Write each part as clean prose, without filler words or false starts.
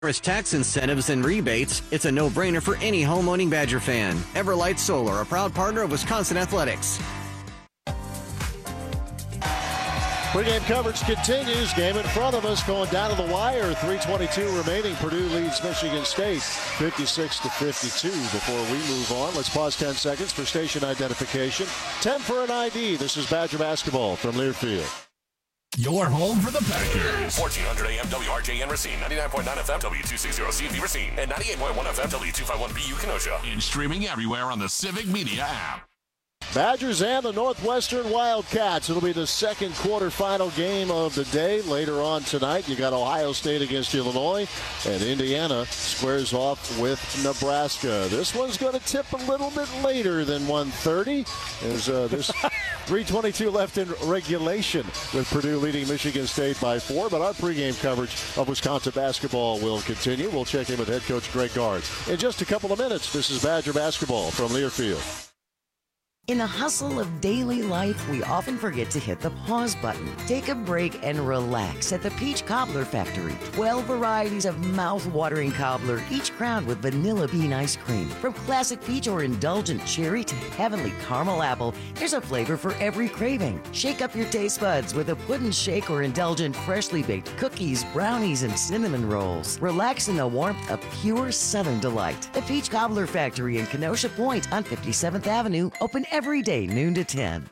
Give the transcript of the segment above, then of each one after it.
Tax incentives and rebates, it's a no-brainer for any home-owning Badger fan. Everlight Solar, a proud partner of Wisconsin Athletics. Pre-game coverage continues. Game in front of us going down to the wire. 3:22 remaining. Purdue leads Michigan State 56-52. Before we move on, let's pause 10 seconds for station identification. 10 for an ID. This is Badger basketball from Learfield. Your home for the Packers. 1400 AM WRJN Racine, 99.9 FM W260CV Racine, and 98.1 FM W251BU Kenosha. And streaming everywhere on the Civic Media app. Badgers and the Northwestern Wildcats. It'll be the second quarterfinal game of the day. Later on tonight, you got Ohio State against Illinois, and Indiana squares off with Nebraska. This one's going to tip a little bit later than 1:30. There's 3:22 left in regulation, with Purdue leading Michigan State by 4. But our pregame coverage of Wisconsin basketball will continue. We'll check in with head coach Greg Gard in just a couple of minutes. This is Badger basketball from Learfield. In the hustle of daily life, we often forget to hit the pause button. Take a break and relax at the Peach Cobbler Factory. 12 varieties of mouth-watering cobbler, each crowned with vanilla bean ice cream. From classic peach or indulgent cherry to heavenly caramel apple, there's a flavor for every craving. Shake up your taste buds with a pudding shake or indulgent freshly baked cookies, brownies, and cinnamon rolls. Relax in the warmth of pure Southern delight. The Peach Cobbler Factory in Kenosha Point on 57th Avenue, open every day, noon to 10.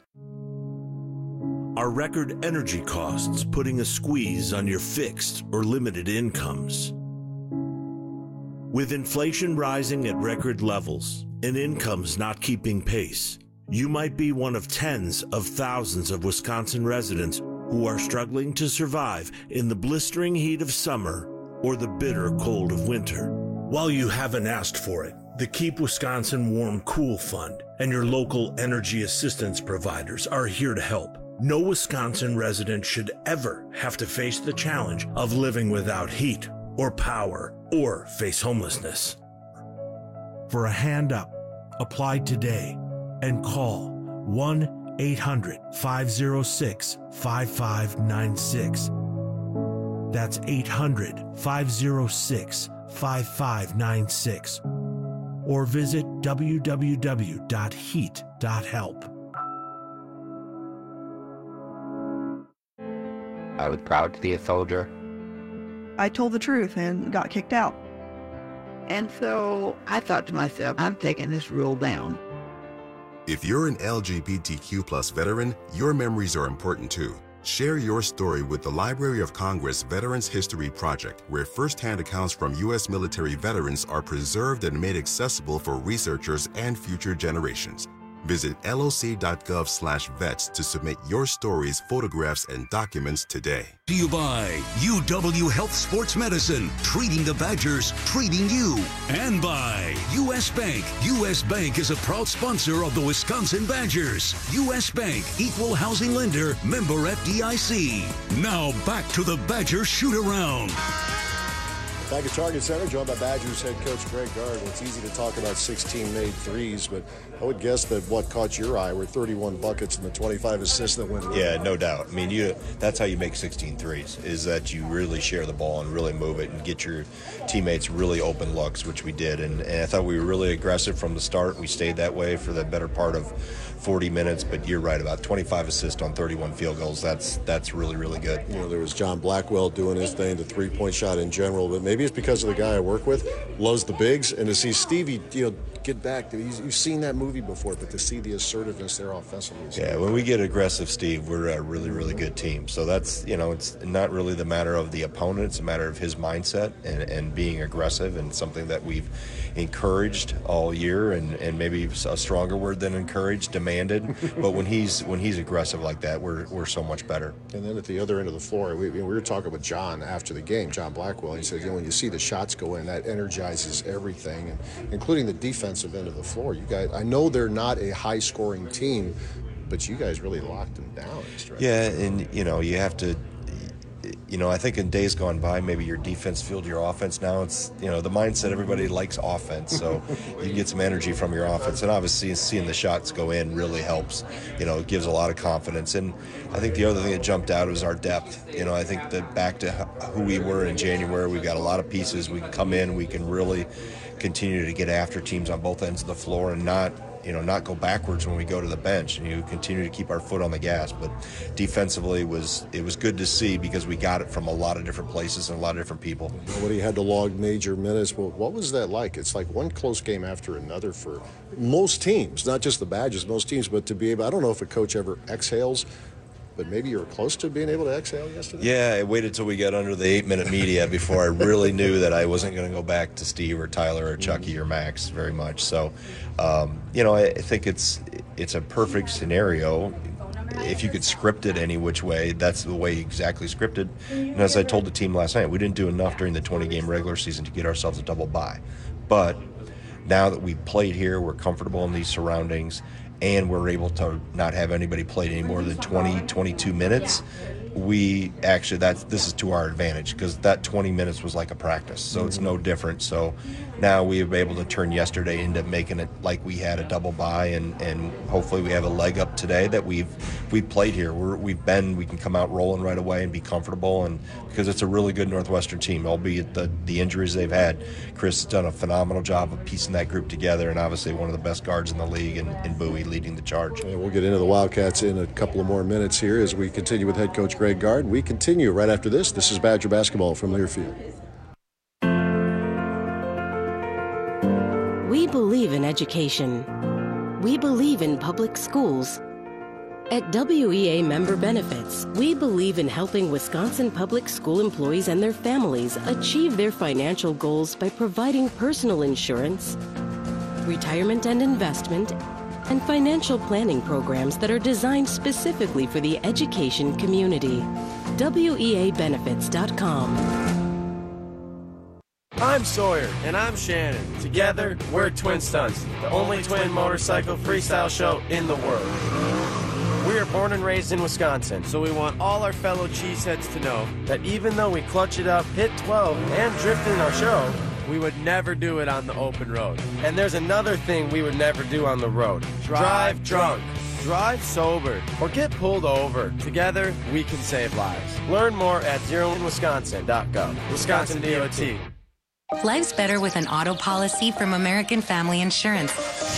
Are record energy costs putting a squeeze on your fixed or limited incomes? With inflation rising at record levels and incomes not keeping pace, you might be one of tens of thousands of Wisconsin residents who are struggling to survive in the blistering heat of summer or the bitter cold of winter. While you haven't asked for it, the Keep Wisconsin Warm Cool Fund and your local energy assistance providers are here to help. No Wisconsin resident should ever have to face the challenge of living without heat or power or face homelessness. For a hand up, apply today and call 1-800-506-5596. That's 800-506-5596. Or visit www.heat.help. I was proud to be a soldier. I told the truth and got kicked out. And so I thought to myself, I'm taking this rule down. If you're an LGBTQ+ veteran, your memories are important too. Share your story with the Library of Congress Veterans History Project, where first-hand accounts from U.S. military veterans are preserved and made accessible for researchers and future generations. Visit loc.gov/vets to submit your stories, photographs, and documents today. Do you by UW Health Sports Medicine, treating the Badgers, treating you. And by U.S. Bank. U.S. Bank is a proud sponsor of the Wisconsin Badgers. U.S. Bank, equal housing lender, member FDIC. Now back to the Badger shoot-around. Back at Target Center, joined by Badgers head coach Greg Gard. It's easy to talk about 16 made threes, but I would guess that what caught your eye were 31 buckets and the 25 assists that went around. Yeah, no doubt. I mean, that's how you make 16 threes, is that you really share the ball and really move it and get your teammates really open looks, which we did. And I thought we were really aggressive from the start. We stayed that way for the better part of 40 minutes, but you're right, about 25 assists on 31 field goals. That's really, really good. You know, there was John Blackwell doing his thing, the three-point shot in general, but maybe it's because of the guy I work with, loves the bigs, and to see Stevie, get back. You've seen that movie before, but to see the assertiveness there offensively. Yeah, when we get aggressive, Steve, we're a really, really good team. So that's, it's not really the matter of the opponent. It's a matter of his mindset and being aggressive, and something that we've encouraged all year, and maybe a stronger word than encouraged, demanded. But when he's aggressive like that, we're so much better. And then at the other end of the floor, we were talking with John after the game, John Blackwell. He said, when you see the shots go in, that energizes everything, including the defensive end of the floor. You guys, I know they're not a high-scoring team, but you guys really locked them down. Yeah, and you have to. I think in days gone by, maybe your defense fueled your offense. Now it's, the mindset, everybody likes offense, so you get some energy from your offense. And obviously seeing the shots go in really helps. It gives a lot of confidence. And I think the other thing that jumped out was our depth. I think that back to who we were in January, we've got a lot of pieces. We can come in, we can really continue to get after teams on both ends of the floor and not go backwards when we go to the bench, and you continue to keep our foot on the gas. But defensively, it was good to see because we got it from a lot of different places and a lot of different people. Nobody had to log major minutes. Well, what was that like? It's like one close game after another for most teams, not just the Badgers, most teams, but to be able, I don't know if a coach ever exhales, but maybe you were close to being able to exhale yesterday? Yeah, I waited till we got under the 8-minute media before I really knew that I wasn't going to go back to Steve or Tyler or Chucky or Max very much. So, I think it's a perfect scenario. If you could script it any which way, that's the way exactly scripted. And as I told the team last night, we didn't do enough during the 20-game regular season to get ourselves a double bye. But now that we've played here, we're comfortable in these surroundings, and we're able to not have anybody play any more than 20, 22 minutes, this is to our advantage because that 20 minutes was like a practice, so it's no different. So now we were able to turn yesterday into making it like we had a double bye, and hopefully we have a leg up today that we've played here. We can come out rolling right away and be comfortable, and because it's a really good Northwestern team, albeit the injuries they've had. Chris has done a phenomenal job of piecing that group together, and obviously one of the best guards in the league, and Bowie leading the charge. And we'll get into the Wildcats in a couple of more minutes here as we continue with head coach Greg Gard. We continue right after this. This is Badger basketball from Learfield. We believe in education. We believe in public schools. At WEA Member Benefits, we believe in helping Wisconsin public school employees and their families achieve their financial goals by providing personal insurance, retirement and investment, and financial planning programs that are designed specifically for the education community. WEAbenefits.com. I'm Sawyer. And I'm Shannon. Together, we're Twin Stunts, the only twin motorcycle freestyle show in the world. We are born and raised in Wisconsin, so we want all our fellow cheeseheads to know that even though we clutch it up, hit 12, and drift in our show, we would never do it on the open road. And there's another thing we would never do on the road. Drive drunk. Drive sober. Or get pulled over. Together, we can save lives. Learn more at zeroinwisconsin.gov. Wisconsin DOT. Life's better with an auto policy from American Family Insurance.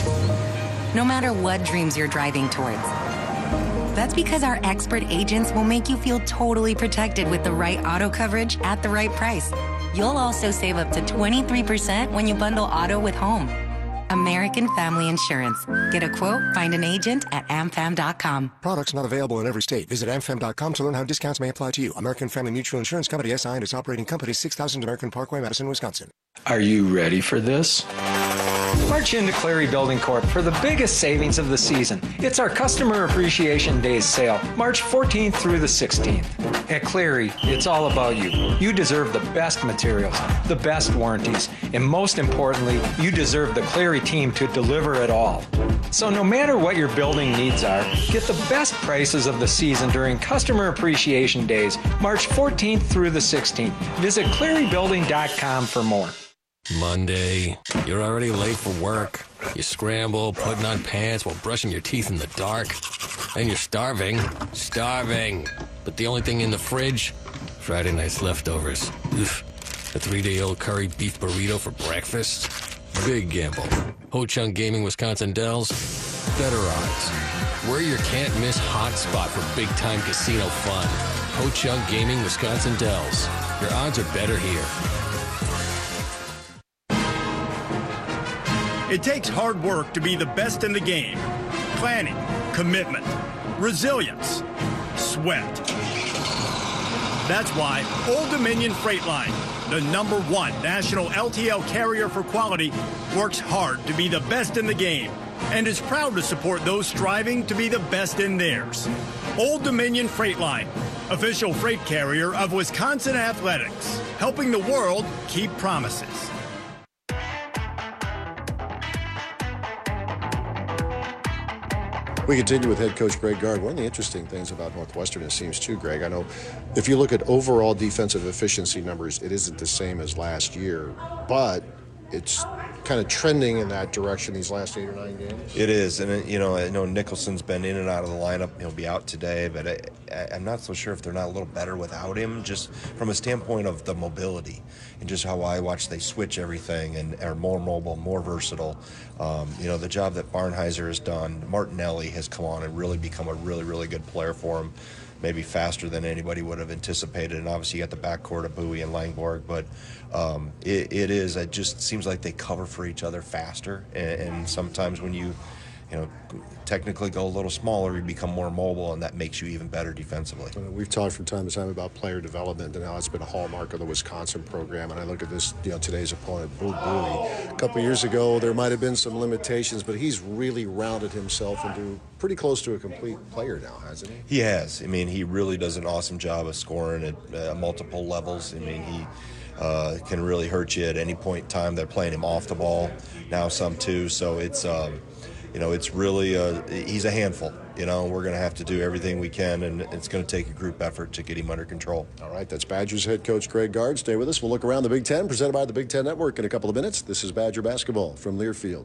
No matter what dreams you're driving towards. That's because our expert agents will make you feel totally protected with the right auto coverage at the right price. You'll also save up to 23% when you bundle auto with home. American Family Insurance. Get a quote, find an agent at amfam.com. Products not available in every state. Visit amfam.com to learn how discounts may apply to you. American Family Mutual Insurance Company, SI, and its operating company, 6000 American Parkway, Madison, Wisconsin. Are you ready for this? March into Cleary Building Corp for the biggest savings of the season. It's our Customer Appreciation Days sale, March 14th through the 16th. At Cleary, it's all about you. You deserve the best materials, the best warranties, and most importantly, you deserve the Cleary team to deliver it all. So no matter what your building needs are, get the best prices of the season during Customer Appreciation Days, March 14th through the 16th. Visit clearybuilding.com for more. Monday, you're already late for work. You scramble, putting on pants while brushing your teeth in the dark. And you're starving. But the only thing in the fridge, Friday night's leftovers. Oof. A 3-day-old curry beef burrito for breakfast. Big gamble. Ho Chunk Gaming Wisconsin Dells. Better odds. We're your can't-miss hotspot for big-time casino fun. Ho Chunk Gaming Wisconsin Dells. Your odds are better here. It takes hard work to be the best in the game. Planning, commitment, resilience, sweat. That's why Old Dominion Freight Line, the #1 national LTL carrier for quality, works hard to be the best in the game and is proud to support those striving to be the best in theirs. Old Dominion Freight Line, official freight carrier of Wisconsin Athletics, helping the world keep promises. We continue with head coach Greg Gard. One of the interesting things about Northwestern, it seems too, Greg, I know if you look at overall defensive efficiency numbers, it isn't the same as last year, but it's kind of trending in that direction these last 8 or 9 games. It is, and I know Nicholson's been in and out of the lineup. He'll be out today, but I'm not so sure if they're not a little better without him, just from a standpoint of the mobility and just how I watch they switch everything and are more mobile, more versatile. The job that Barnheiser has done, Martinelli has come on and really become a really, really good player for him. Maybe faster than anybody would have anticipated. And obviously you got the backcourt of Bowie and Langborg, but it just seems like they cover for each other faster. And sometimes when you technically go a little smaller, you become more mobile, and that makes you even better defensively. We've talked from time to time about player development and how it's been a hallmark of the Wisconsin program. And I look at this, today's opponent, Bowie. A couple of years ago, there might have been some limitations, but he's really rounded himself into pretty close to a complete player now, hasn't he? He has. I mean, he really does an awesome job of scoring at multiple levels. I mean, he can really hurt you at any point in time. They're playing him off the ball now, some too. So it's it's really he's a handful. We're going to have to do everything we can, and it's going to take a group effort to get him under control. All right, that's Badgers head coach Greg Gard. Stay with us. We'll look around the Big Ten, presented by the Big Ten Network in a couple of minutes. This is Badger basketball from Learfield.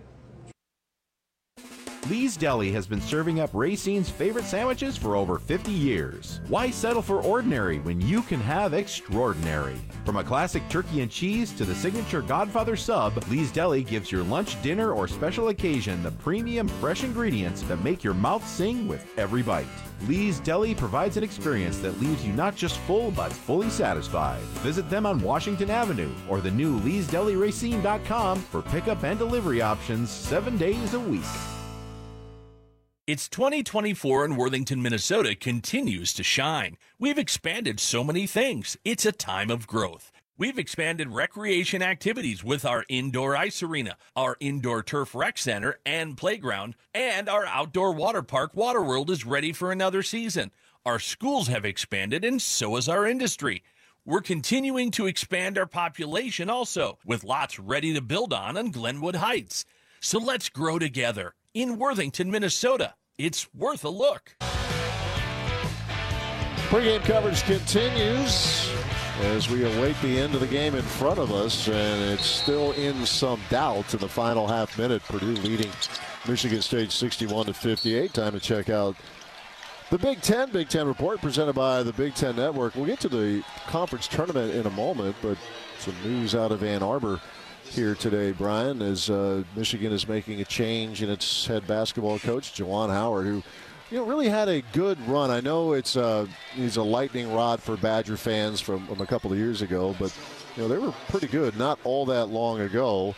Lee's Deli has been serving up Racine's favorite sandwiches for over 50 years. Why settle for ordinary when you can have extraordinary? From a classic turkey and cheese to the signature Godfather sub, Lee's Deli gives your lunch, dinner, or special occasion the premium fresh ingredients that make your mouth sing with every bite. Lee's Deli provides an experience that leaves you not just full, but fully satisfied. Visit them on Washington Avenue or the new Lee'sDeliRacine.com for pickup and delivery options 7 days a week. It's 2024 and Worthington, Minnesota continues to shine. We've expanded so many things. It's a time of growth. We've expanded recreation activities with our indoor ice arena, our indoor turf rec center and playground, and our outdoor water park, Waterworld, is ready for another season. Our schools have expanded, and so has our industry. We're continuing to expand our population also, with lots ready to build on Glenwood Heights. So let's grow together. In Worthington, Minnesota, it's worth a look. Pre-game coverage continues as we await the end of the game in front of us, and it's still in some doubt in the final half minute. Purdue leading Michigan State 61-58. Time to check out the Big Ten Report presented by the Big Ten Network. We'll get to the conference tournament in a moment, but some news out of Ann Arbor here today, Brian, as Michigan is making a change in its head basketball coach, Juwan Howard, who really had a good run. I know he's a lightning rod for Badger fans from a couple of years ago, but they were pretty good not all that long ago.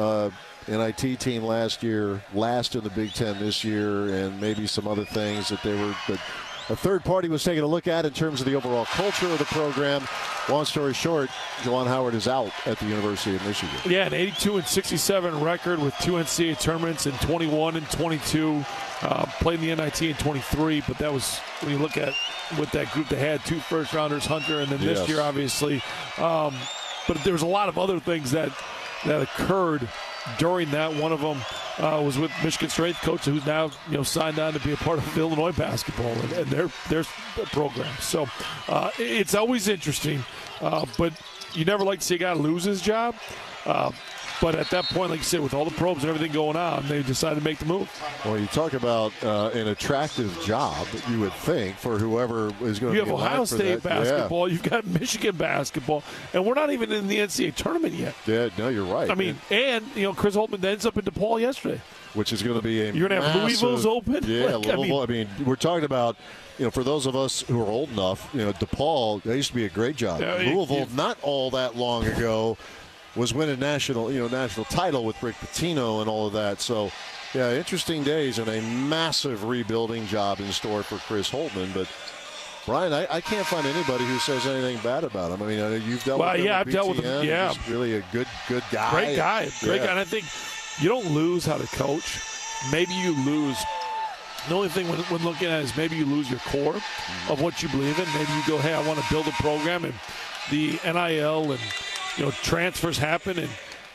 NIT team last year, last in the Big Ten this year, and maybe some other things that a third party was taking a look at in terms of the overall culture of the program. Long story short, Juwan Howard is out at the University of Michigan. Yeah, an 82-67 record with 2 NCAA tournaments in 21 and 22. Played in the NIT in 23, but that was, when you look at with that group, they had 2 first-rounders, Hunter, and then this year, obviously. But there was a lot of other things that occurred during that. One of them was with Michigan strength coach, who's now signed on to be a part of Illinois basketball and their program. So it's always interesting, but you never like to see a guy lose his job. But at that point, like you said, with all the probes and everything going on, they decided to make the move. Well, you talk about an attractive job, you would think, for whoever is going to be. You have Ohio State basketball, you've got Michigan basketball, and we're not even in the NCAA tournament yet. Yeah, no, you're right. I mean, and Chris Holtmann ends up in DePaul yesterday. Which is going to be you're going to have Louisville's open? Yeah, Louisville. I mean, we're talking about, for those of us who are old enough, DePaul, that used to be a great job. Yeah, Louisville, not all that long ago, was winning national title with Rick Pitino and all of that. So, yeah, interesting days and a massive rebuilding job in store for Chris Holtmann. But, Brian, I can't find anybody who says anything bad about him. I mean, you've dealt with him. I've dealt with him. Yeah, he's really a good guy. Great guy. And I think you don't lose how to coach. Maybe you lose. The only thing when looking at it is maybe you lose your core of what you believe in. Maybe you go, hey, I want to build a program, and the NIL and transfers happen, and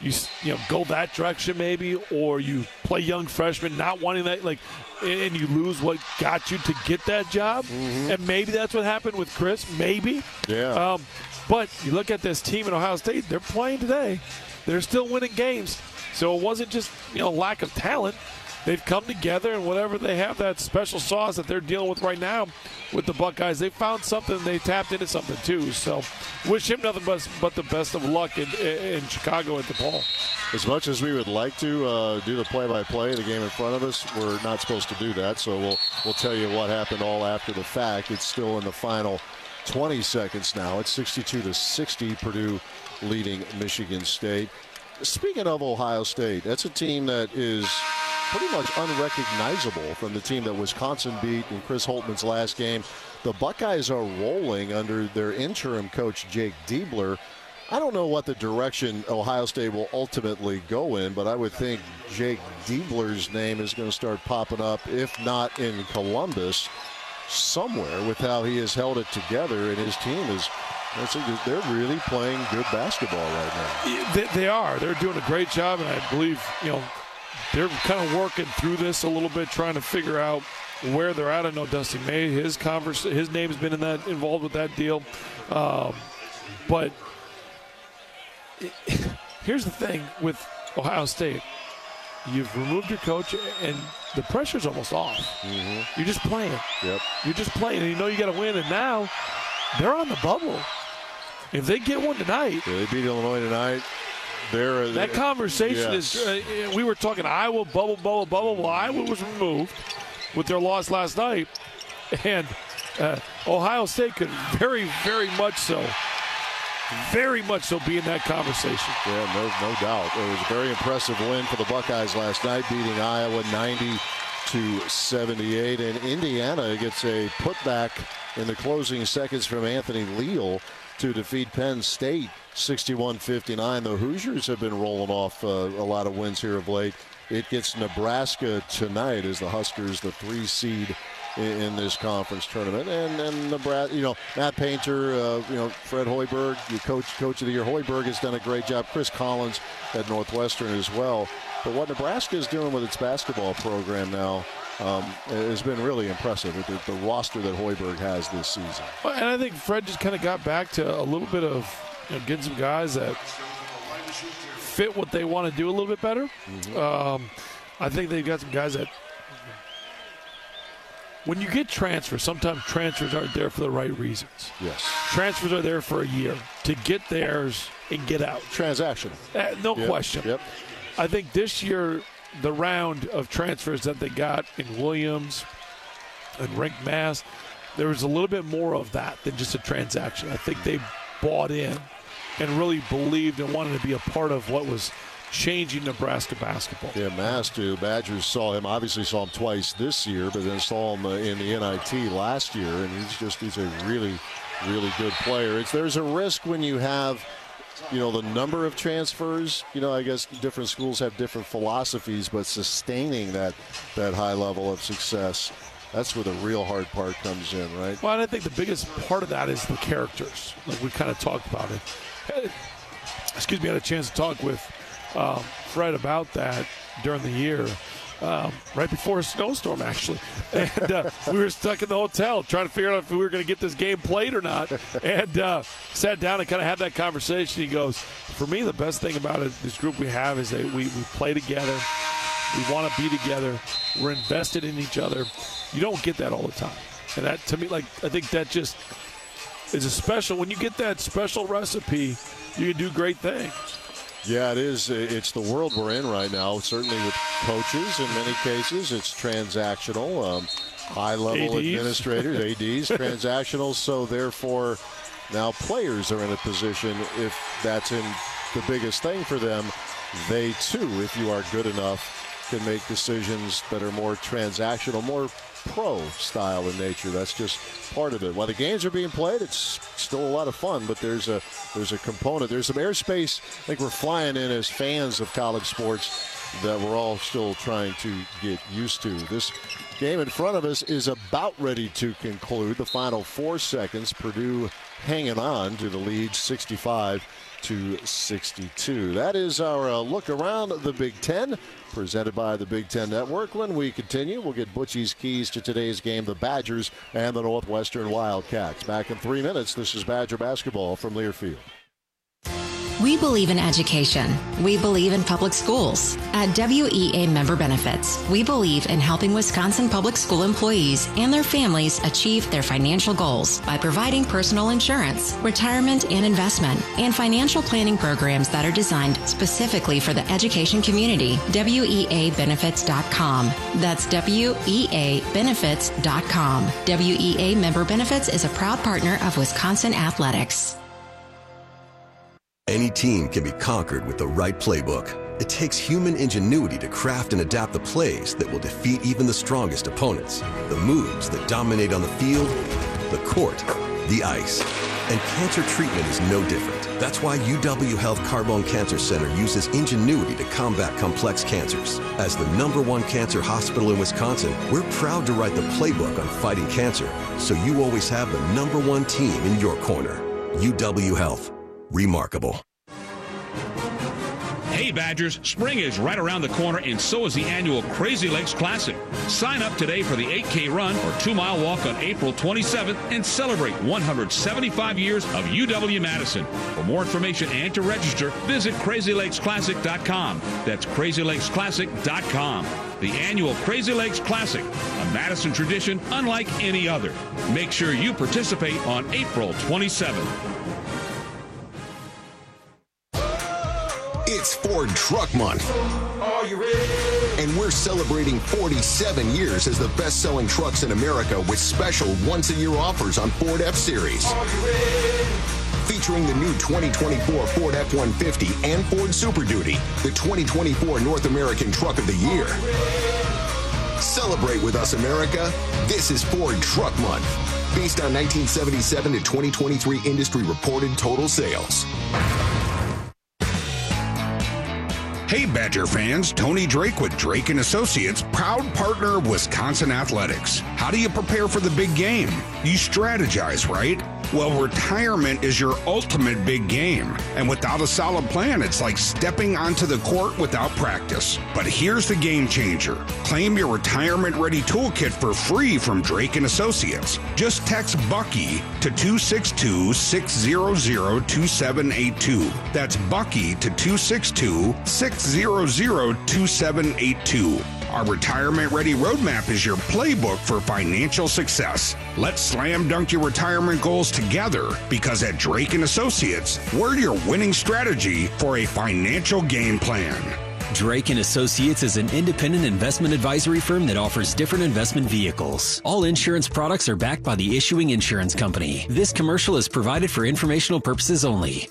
you go that direction maybe, or you play young freshmen not wanting that, and you lose what got you to get that job. And maybe that's what happened with Chris. Maybe. Yeah. But you look at this team in Ohio State, they're playing today. They're still winning games. So it wasn't just lack of talent. They've come together, and whatever they have, that special sauce that they're dealing with right now with the Buckeyes, they found something. They tapped into something too. So wish him nothing but the best of luck in Chicago at DePaul. As much as we would like to do the play-by-play, the game in front of us, we're not supposed to do that. So we'll tell you what happened all after the fact. It's still in the final 20 seconds now. It's 62-60, Purdue leading Michigan State. Speaking of Ohio State, that's a team that is pretty much unrecognizable from the team that Wisconsin beat in Chris Holtman's last game. The Buckeyes are rolling under their interim coach, Jake Diebler. I don't know what the direction Ohio State will ultimately go in, but I would think Jake Diebler's name is going to start popping up, if not in Columbus, somewhere, with how he has held it together, and his team is, they're really playing good basketball right now. They are. They're doing a great job, and I believe, they're kind of working through this a little bit, trying to figure out where they're at. I know Dusty May, his name has been involved with that deal. But here's the thing with Ohio State. You've removed your coach, and the pressure's almost off. You're just playing. Yep. You're just playing, and you got to win. And now they're on the bubble. If they get one tonight. Yeah, they beat Illinois tonight. That conversation is, we were talking Iowa, bubble. Well, Iowa was removed with their loss last night. And Ohio State could very, very much so be in that conversation. Yeah, no doubt. It was a very impressive win for the Buckeyes last night, beating Iowa 90-78. And Indiana gets a putback in the closing seconds from Anthony Leal to defeat Penn State 61-59. The Hoosiers have been rolling off a lot of wins here of late. It gets Nebraska tonight as the Huskers, the 3 seed in this conference tournament. And Nebraska, Matt Painter, Fred Hoiberg, coach of the year. Hoiberg has done a great job. Chris Collins at Northwestern as well. But what Nebraska is doing with its basketball program now has been really impressive with the roster that Hoiberg has this season. Well, and I think Fred just kind of got back to a little bit of getting some guys that fit what they want to do a little bit better. I think they've got some guys that, when you get transfers, sometimes transfers aren't there for the right reasons. Yes. Transfers are there for a year to get theirs and get out. Transactional. No question. Yep. I think this year, the round of transfers that they got in Williams and Rink Mass, there was a little bit more of that than just a transaction. I think they bought in and really believed and wanted to be a part of what was changing Nebraska basketball. Yeah, Mass too. Badgers saw him twice this year, but then saw him in the NIT last year, and he's a really, really good player. There's a risk when you have the number of transfers. I guess different schools have different philosophies, but sustaining that high level of success, that's where the real hard part comes in, right? Well, and I think the biggest part of that is the characters. Like we kind of talked about it. I had a chance to talk with Fred about that during the year, right before a snowstorm, actually. And we were stuck in the hotel trying to figure out if we were going to get this game played or not. And sat down and kind of had that conversation. He goes, for me, the best thing about this group we have is that we play together. We want to be together. We're invested in each other. You don't get that all the time. And that, to me, I think that just is a special. When you get that special recipe, you can do great things. Yeah, it is. It's the world we're in right now, certainly with coaches in many cases. It's transactional, high-level administrators, ADs, transactional. So, therefore, now players are in a position, if that's in the biggest thing for them, they, too, if you are good enough, can make decisions that are more transactional, more pro-style in nature. That's just part of it. While the games are being played, it's still a lot of fun, but there's a component. There's some airspace I think we're flying in as fans of college sports that we're all still trying to get used to. This game in front of us is about ready to conclude. The final 4 seconds, Purdue hanging on to the lead 65-59. to 62. That is our look around the Big Ten, presented by the Big Ten Network. When we continue, we'll get Butchie's keys to today's game, the Badgers and the Northwestern Wildcats. Back in 3 minutes, this is Badger basketball from Learfield. We believe in education. We believe in public schools. At WEA Member Benefits, we believe in helping Wisconsin public school employees and their families achieve their financial goals by providing personal insurance, retirement and investment, and financial planning programs that are designed specifically for the education community. WEAbenefits.com. That's WEAbenefits.com. WEA Member Benefits is a proud partner of Wisconsin Athletics. Any team can be conquered with the right playbook. It takes human ingenuity to craft and adapt the plays that will defeat even the strongest opponents. The moves that dominate on the field, the court, the ice. And cancer treatment is no different. That's why UW Health Carbone Cancer Center uses ingenuity to combat complex cancers. As the #1 cancer hospital in Wisconsin, we're proud to write the playbook on fighting cancer, so you always have the #1 team in your corner. UW Health. Remarkable. Hey Badgers, spring is right around the corner and so is the annual Crazy Lakes Classic. Sign up today for the 8K run or 2-mile walk on April 27th and celebrate 175 years of UW-Madison. For more information and to register, visit CrazyLakesClassic.com. That's CrazyLakesClassic.com. The annual Crazy Lakes Classic, a Madison tradition unlike any other. Make sure you participate on April 27th. It's Ford Truck Month. Are you ready? And we're celebrating 47 years as the best-selling trucks in America with special once-a-year offers on Ford F-Series. Are you ready? Featuring the new 2024 Ford F-150 and Ford Super Duty, the 2024 North American Truck of the Year. Celebrate with us, America. This is Ford Truck Month, based on 1977 to 2023 industry-reported total sales. Hey Badger fans, Tony Drake with Drake & Associates, proud partner of Wisconsin Athletics. How do you prepare for the big game? You strategize, right? Well, retirement is your ultimate big game. And without a solid plan, it's like stepping onto the court without practice. But here's the game changer. Claim your retirement-ready toolkit for free from Drake & Associates. Just text Bucky to 262-600-2782. That's Bucky to 262-600-2782. Our retirement-ready roadmap is your playbook for financial success. Let's slam dunk your retirement goals together, because at Drake & Associates, we're your winning strategy for a financial game plan. Drake & Associates is an independent investment advisory firm that offers different investment vehicles. All insurance products are backed by the issuing insurance company. This commercial is provided for informational purposes only.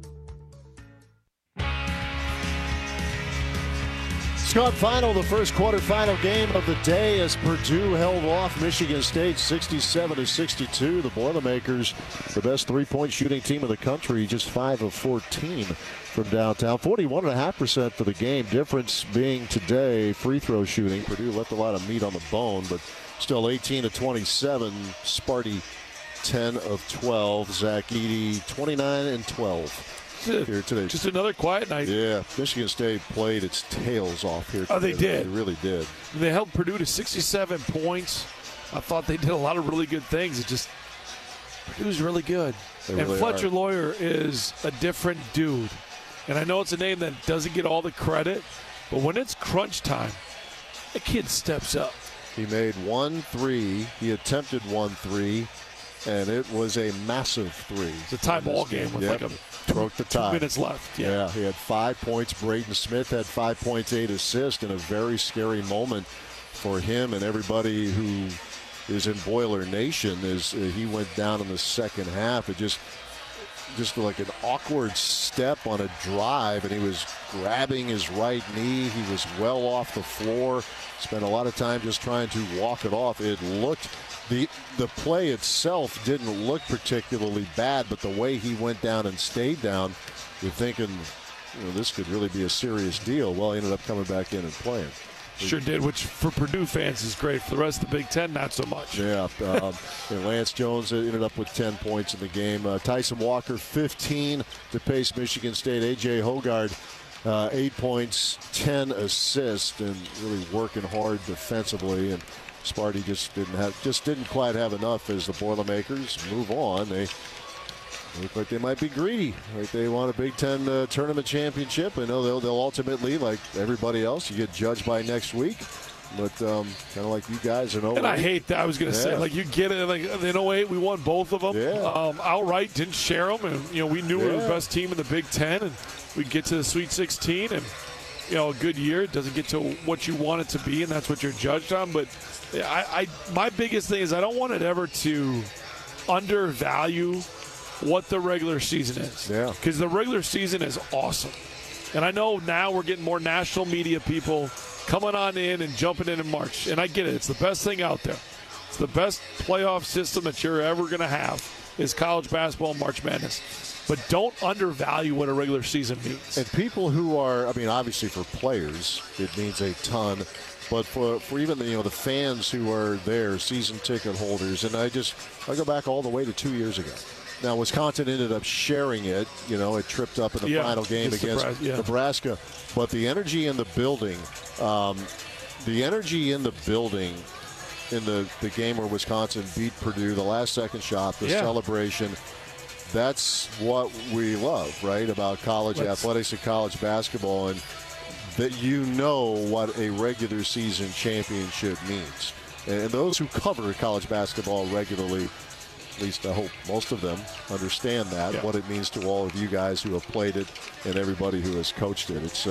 Scott, final, the first quarterfinal game of the day as Purdue held off Michigan State 67-62. The Boilermakers, the best three-point shooting team in the country, just 5 of 14 from downtown. 41.5% for the game. Difference being today free throw shooting. Purdue left a lot of meat on the bone, but still 18-27. Sparty 10 of 12. Zach Edey 29-12. Here today. Just another quiet night. Yeah, Michigan State played its tails off here today. Oh, they did. They really did. They held Purdue to 67 points. I thought they did a lot of really good things. Purdue's really good. They and really Fletcher are. Loyer is a different dude. And I know it's a name that doesn't get all the credit, but when it's crunch time, the kid steps up. He made 1 3. He attempted 1 3, and it was a massive 3. It's a tie ball game with like a broke the tie. 2 minutes left. Yeah, he had 5 points. Braden Smith had 5 points, 8 assists in a very scary moment for him and everybody who is in Boiler Nation as he went down in the second half. It just like an awkward step on a drive, and he was grabbing his right knee. He was well off the floor. Spent a lot of time just trying to walk it off. It looked the play itself didn't look particularly bad, but the way he went down and stayed down, you're thinking, this could really be a serious deal. Well, he ended up coming back in and playing. Sure did, which for Purdue fans is great. For the rest of the Big Ten, not so much. Yeah. And Lance Jones ended up with 10 points in the game. Tyson Walker, 15 to pace Michigan State. A.J. Hoggard, 8 points, 10 assists, and really working hard defensively. And Sparty just didn't quite have enough as the Boilermakers move on. They look like they might be greedy, like they want a Big Ten tournament championship. I know they'll ultimately, like everybody else, you get judged by next week. But kind of like you guys in 08. And I hate that. I was going to say, like, you get it. Like in 08, we won both of them outright, didn't share them. And, we knew we were the best team in the Big Ten. And we get to the Sweet 16 and, a good year. It doesn't get to what you want it to be, and that's what you're judged on. But my biggest thing is I don't want it ever to undervalue what the regular season is. Yeah. Because the regular season is awesome. And I know now we're getting more national media people coming on in and jumping in March. And I get it. It's the best thing out there. It's the best playoff system that you're ever going to have is college basketball and March Madness. But don't undervalue what a regular season means. And people who are, obviously for players, it means a ton. But for even the fans who are there, season ticket holders, and I go back all the way to 2 years ago. Now, Wisconsin ended up sharing it. It tripped up in the final game against Nebraska. But the energy in the building, in the game where Wisconsin beat Purdue, the last-second shot, the celebration, that's what we love, right, about college athletics and college basketball, and that what a regular season championship means. And those who cover college basketball regularly, at least I hope most of them understand that, what it means to all of you guys who have played it and everybody who has coached it. It's,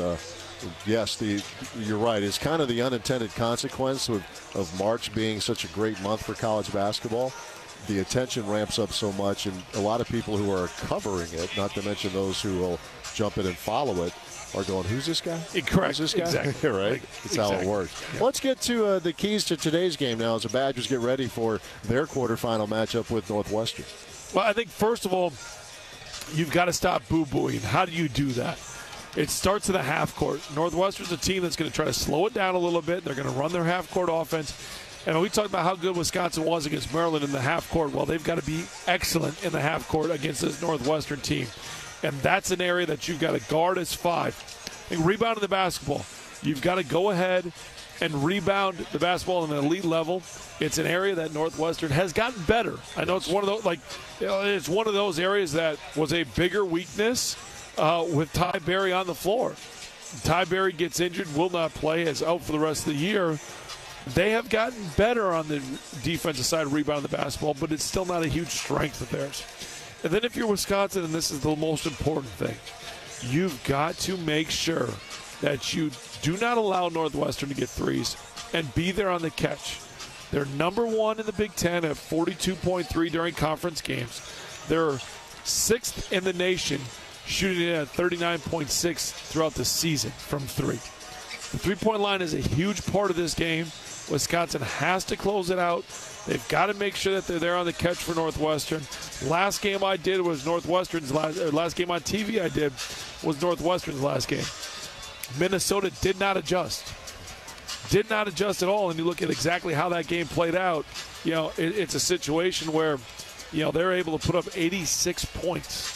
you're right. It's kind of the unintended consequence of March being such a great month for college basketball. The attention ramps up so much, and a lot of people who are covering it, not to mention those who will jump in and follow it, are going, who's this guy? Correct. Who's this guy? Exactly. Right? That's how it works. Yeah. Let's get to the keys to today's game now as the Badgers get ready for their quarterfinal matchup with Northwestern. Well, I think, first of all, you've got to stop boo-booing. How do you do that? It starts in the half court. Northwestern's a team that's going to try to slow it down a little bit. They're going to run their half-court offense. And when we talked about how good Wisconsin was against Maryland in the half court, well, they've got to be excellent in the half court against this Northwestern team. And that's an area that you've got to guard as 5. And rebounding the basketball, you've got to go ahead and rebound the basketball at an elite level. It's an area that Northwestern has gotten better. I know it's one of those, it's one of those areas that was a bigger weakness with Ty Berry on the floor. Ty Berry gets injured, will not play, is out for the rest of the year. They have gotten better on the defensive side of rebounding the basketball, but it's still not a huge strength of theirs. And then if you're Wisconsin, and this is the most important thing, you've got to make sure that you do not allow Northwestern to get threes and be there on the catch. They're number 1 in the Big Ten at 42.3 during conference games. They're 6th in the nation, shooting it at 39.6 throughout the season from 3. The three-point line is a huge part of this game. Wisconsin has to close it out. They've got to make sure that they're there on the catch for Northwestern. Last game I did was Northwestern's last game on TV I did was Northwestern's last game. Minnesota did not adjust. Did not adjust at all. And you look at exactly how that game played out, it's a situation where, they're able to put up 86 points.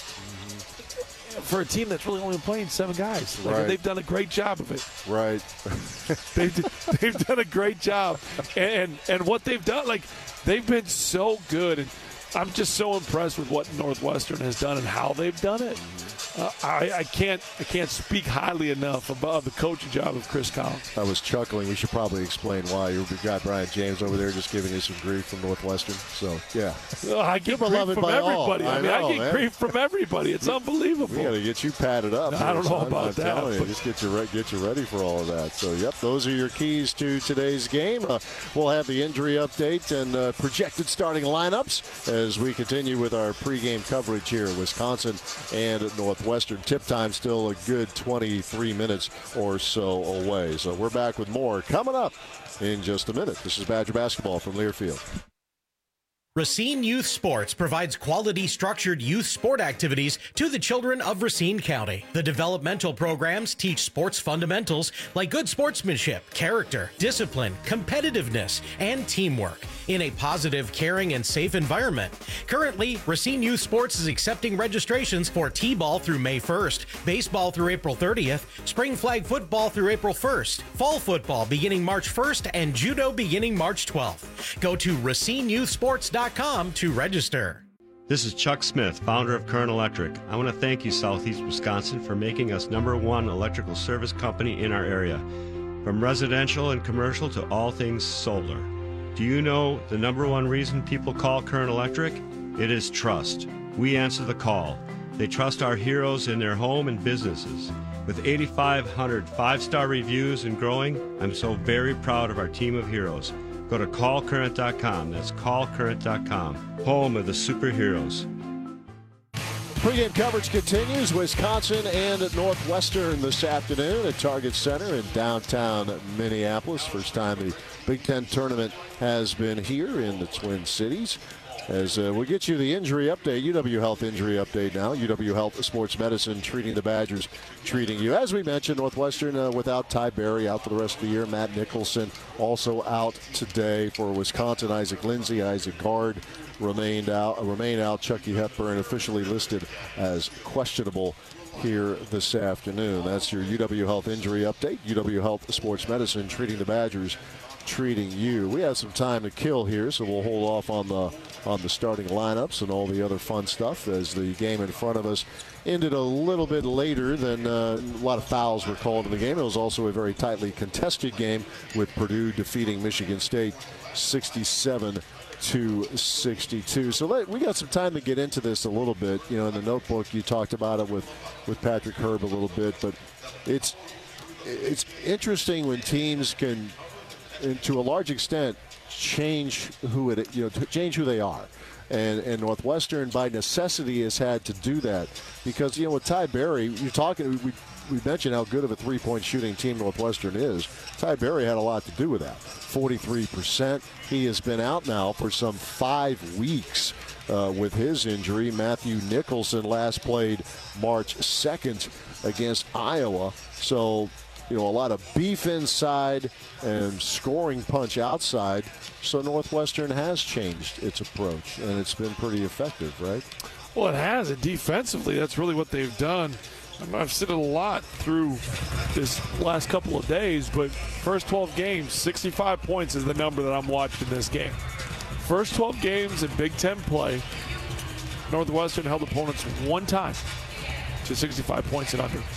For a team that's really only playing 7 guys. They've done a great job of it. Right. They've done a great job. And what they've done, they've been so good. And I'm just so impressed with what Northwestern has done and how they've done it. I can't speak highly enough about the coaching job of Chris Collins. I was chuckling. We should probably explain why. We've got Brian James over there just giving you some grief from Northwestern. So, yeah. I get grief from everybody. I get grief from everybody. It's unbelievable. We got to get you padded up. I don't know about that. You, just get you ready for all of that. So, yep, those are your keys to today's game. We'll have the injury update and projected starting lineups as we continue with our pregame coverage here at Wisconsin and Northwestern. Tip time still a good 23 minutes or so away. So we're back with more coming up in just a minute. This is Badger Basketball from Learfield. Racine Youth Sports provides quality structured youth sport activities to the children of Racine County. The developmental programs teach sports fundamentals like good sportsmanship, character, discipline, competitiveness, and teamwork in a positive, caring, and safe environment. Currently, Racine Youth Sports is accepting registrations for T-ball through May 1st, baseball through April 30th, spring flag football through April 1st, fall football beginning March 1st, and judo beginning March 12th. Go to RacineYouthSports.com to register. This is Chuck Smith, founder of Current Electric. I want to thank you, Southeast Wisconsin, for making us #1 electrical service company in our area. From residential and commercial to all things solar. Do you know the #1 reason people call Current Electric? It is trust. We answer the call. They trust our heroes in their home and businesses. With 8,500 5-star reviews and growing, I'm so very proud of our team of heroes. Go to callcurrent.com. That's callcurrent.com. Home of the superheroes. Pre-game coverage continues. Wisconsin and Northwestern this afternoon at Target Center in downtown Minneapolis. First time the Big Ten tournament has been here in the Twin Cities. As we'll get you the injury update, UW Health injury update now. UW Health Sports Medicine treating the Badgers, treating you. As we mentioned, Northwestern without Ty Berry out for the rest of the year. Matt Nicholson also out today for Wisconsin. Isaac Lindsey, Isaac Gard remain out. Chucky Hepburn officially listed as questionable here this afternoon. That's your UW Health injury update. UW Health Sports Medicine treating the Badgers, treating you. We have some time to kill here, so we'll hold off on the starting lineups and all the other fun stuff as the game in front of us ended a little bit later than a lot of fouls were called in the game. It was also a very tightly contested game with Purdue defeating Michigan State 67-62. So we got some time to get into this a little bit. You know, in the notebook you talked about it with Patrick Herb a little bit, but it's interesting when teams can, and to a large extent, change who they are. And Northwestern, by necessity, has had to do that because, you know, with Ty Berry, we mentioned how good of a three-point shooting team Northwestern is. Ty Berry had a lot to do with that. 43%. He has been out now for some 5 weeks with his injury. Matthew Nicholson last played March 2nd against Iowa. So, you know, a lot of beef inside and scoring punch outside. So Northwestern has changed its approach, and it's been pretty effective, right? Well, it has. And defensively, that's really what they've done. I've said it a lot through this last couple of days, but first 12 games, 65 points is the number that I'm watching this game. First 12 games in Big Ten play, Northwestern held opponents one time to 65 points and under.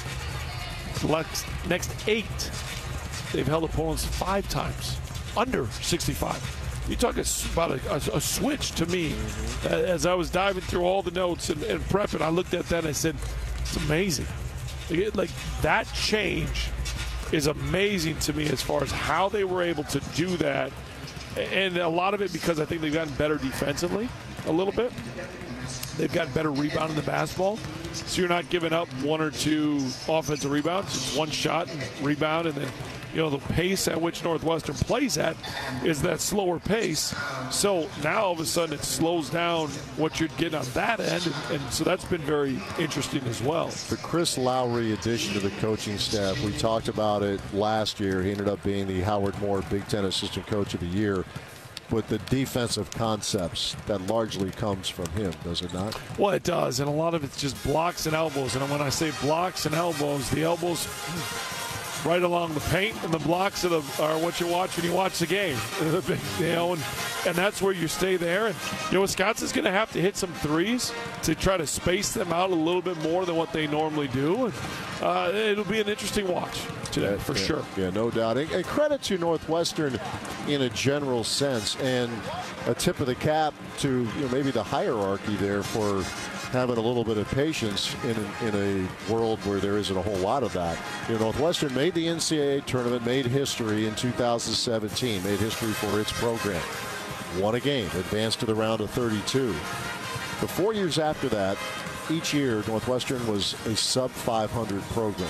The next 8, they've held opponents 5 times under 65. You talk about a switch to me. As I was diving through all the notes and prepping, I looked at that and I said, it's amazing. Like, that change is amazing to me as far as how they were able to do that. And a lot of it because I think they've gotten better defensively a little bit. They've gotten better rebounding the basketball. So you're not giving up 1 or 2 offensive rebounds. It's one shot and rebound, and then, you know, the pace at which Northwestern plays at is that slower pace. So now all of a sudden it slows down what you're getting on that end, and so that's been very interesting as well. The Chris Lowry addition to the coaching staff, we talked about it last year. He ended up being the Howard Moore Big Ten Assistant Coach of the Year. But the defensive concepts, that largely comes from him, does it not? Well, it does, and a lot of it's just blocks and elbows. And when I say blocks and elbows, the elbows right along the paint, and the blocks are what you watch when you watch the game. You know, and that's where you stay there. And, you know, Wisconsin's going to have to hit some threes to try to space them out a little bit more than what they normally do. And it'll be an interesting watch today, for sure. Yeah, no doubt. And credit to Northwestern in a general sense, and a tip of the cap to, you know, maybe the hierarchy there for having a little bit of patience in a world where there isn't a whole lot of that. You know, Northwestern made the NCAA tournament, made history in 2017, made history for its program. Won a game, advanced to the round of 32. The 4 years after that, each year Northwestern was a sub-500 program.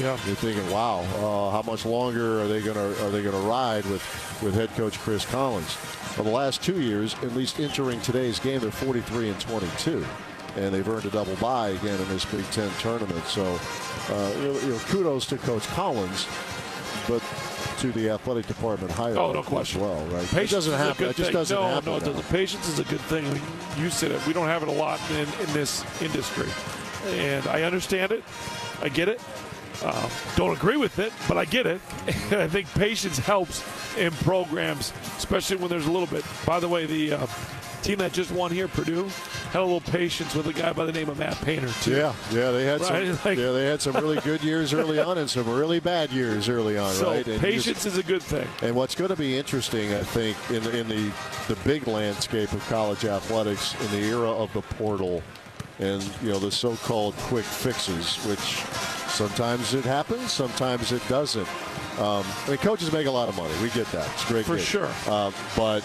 You're thinking, wow, how much longer are they going to ride with head coach Chris Collins? For the last 2 years, at least entering today's game, they're 43-22, and they've earned a double bye again in this Big Ten tournament. So, kudos to Coach Collins, but to the athletic department hierarchy no question. as well, right? Patience it doesn't happen. It just doesn't happen. No, it doesn't. Patience is a good thing. I mean, you said it. We don't have it a lot in this industry, and I understand it. I get it. Don't agree with it, but I get it. And I think patience helps in programs, especially when there's a little bit. By the way, the team that just won here, Purdue, had a little patience with a guy by the name of Matt Painter, too. Yeah, they had they had some really good years early on and some really bad years early on, so right? And patience is a good thing. And what's going to be interesting, I think, in the big landscape of college athletics in the era of the portal and, the so-called quick fixes, which sometimes it happens, sometimes it doesn't. Coaches make a lot of money. We get that. It's great. For sure. But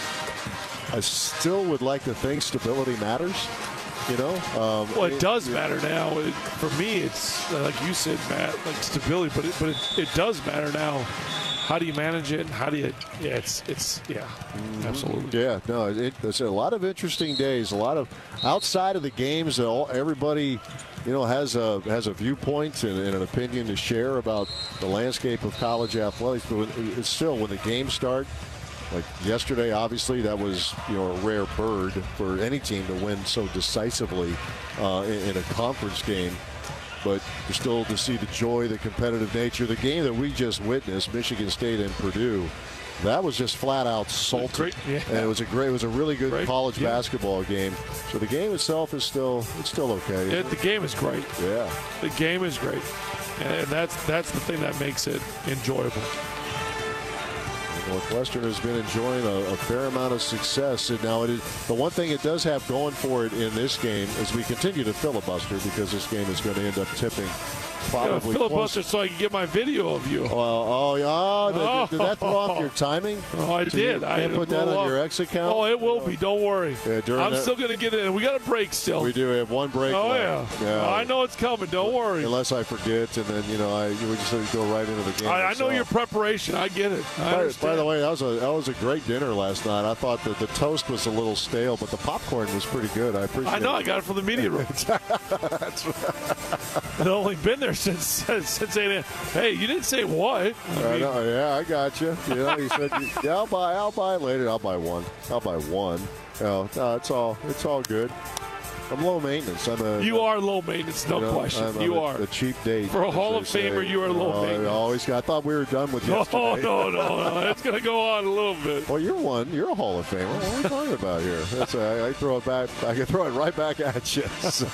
I still would like to think stability matters. Well, it does matter now. For me, it's like you said, Matt, like stability. But it does matter now. How do you manage it? How do you? Yeah, it's absolutely. Yeah, no, there's a lot of interesting days. A lot of outside of the games. Everybody, has a viewpoint and an opinion to share about the landscape of college athletics. But it's still, when the games start, like yesterday, obviously that was a rare bird for any team to win so decisively in a conference game. But still to see the joy, the competitive nature, the game that we just witnessed, Michigan State and Purdue, that was just flat out salty. Yeah. And it was a really good college basketball game. So the game itself is still okay. The game is great. Yeah, the game is great, and that's the thing that makes it enjoyable. Northwestern has been enjoying a fair amount of success. And now the one thing it does have going for it in this game is we continue to filibuster, because this game is going to end up tipping probably filibuster so I can get my video of you. Did that throw off your timing? Oh, I did. I put that on your X account? Oh, it will be. Don't worry. Yeah, I'm still going to get it in. We got a break still. We do have one break left. Yeah. I know it's coming. Don't worry. Unless I forget, and then, we just go right into the game. I know your preparation. I get it. By the way, that was a great dinner last night. I thought that the toast was a little stale, but the popcorn was pretty good. I appreciate it. I know. I got it from the media room. That's right. I've only been there since 8 a.m. Hey, you didn't say what. I know. Yeah, I got you. He said, I'll buy later. I'll buy one. It's all good. I'm low maintenance. You are low maintenance, no question. You are a cheap date. For a Hall of Famer, you are low maintenance. I thought we were done with yesterday. No. It's going to go on a little bit. Well, you're a Hall of Famer. What are we talking about here? I throw it back. I can throw it right back at you.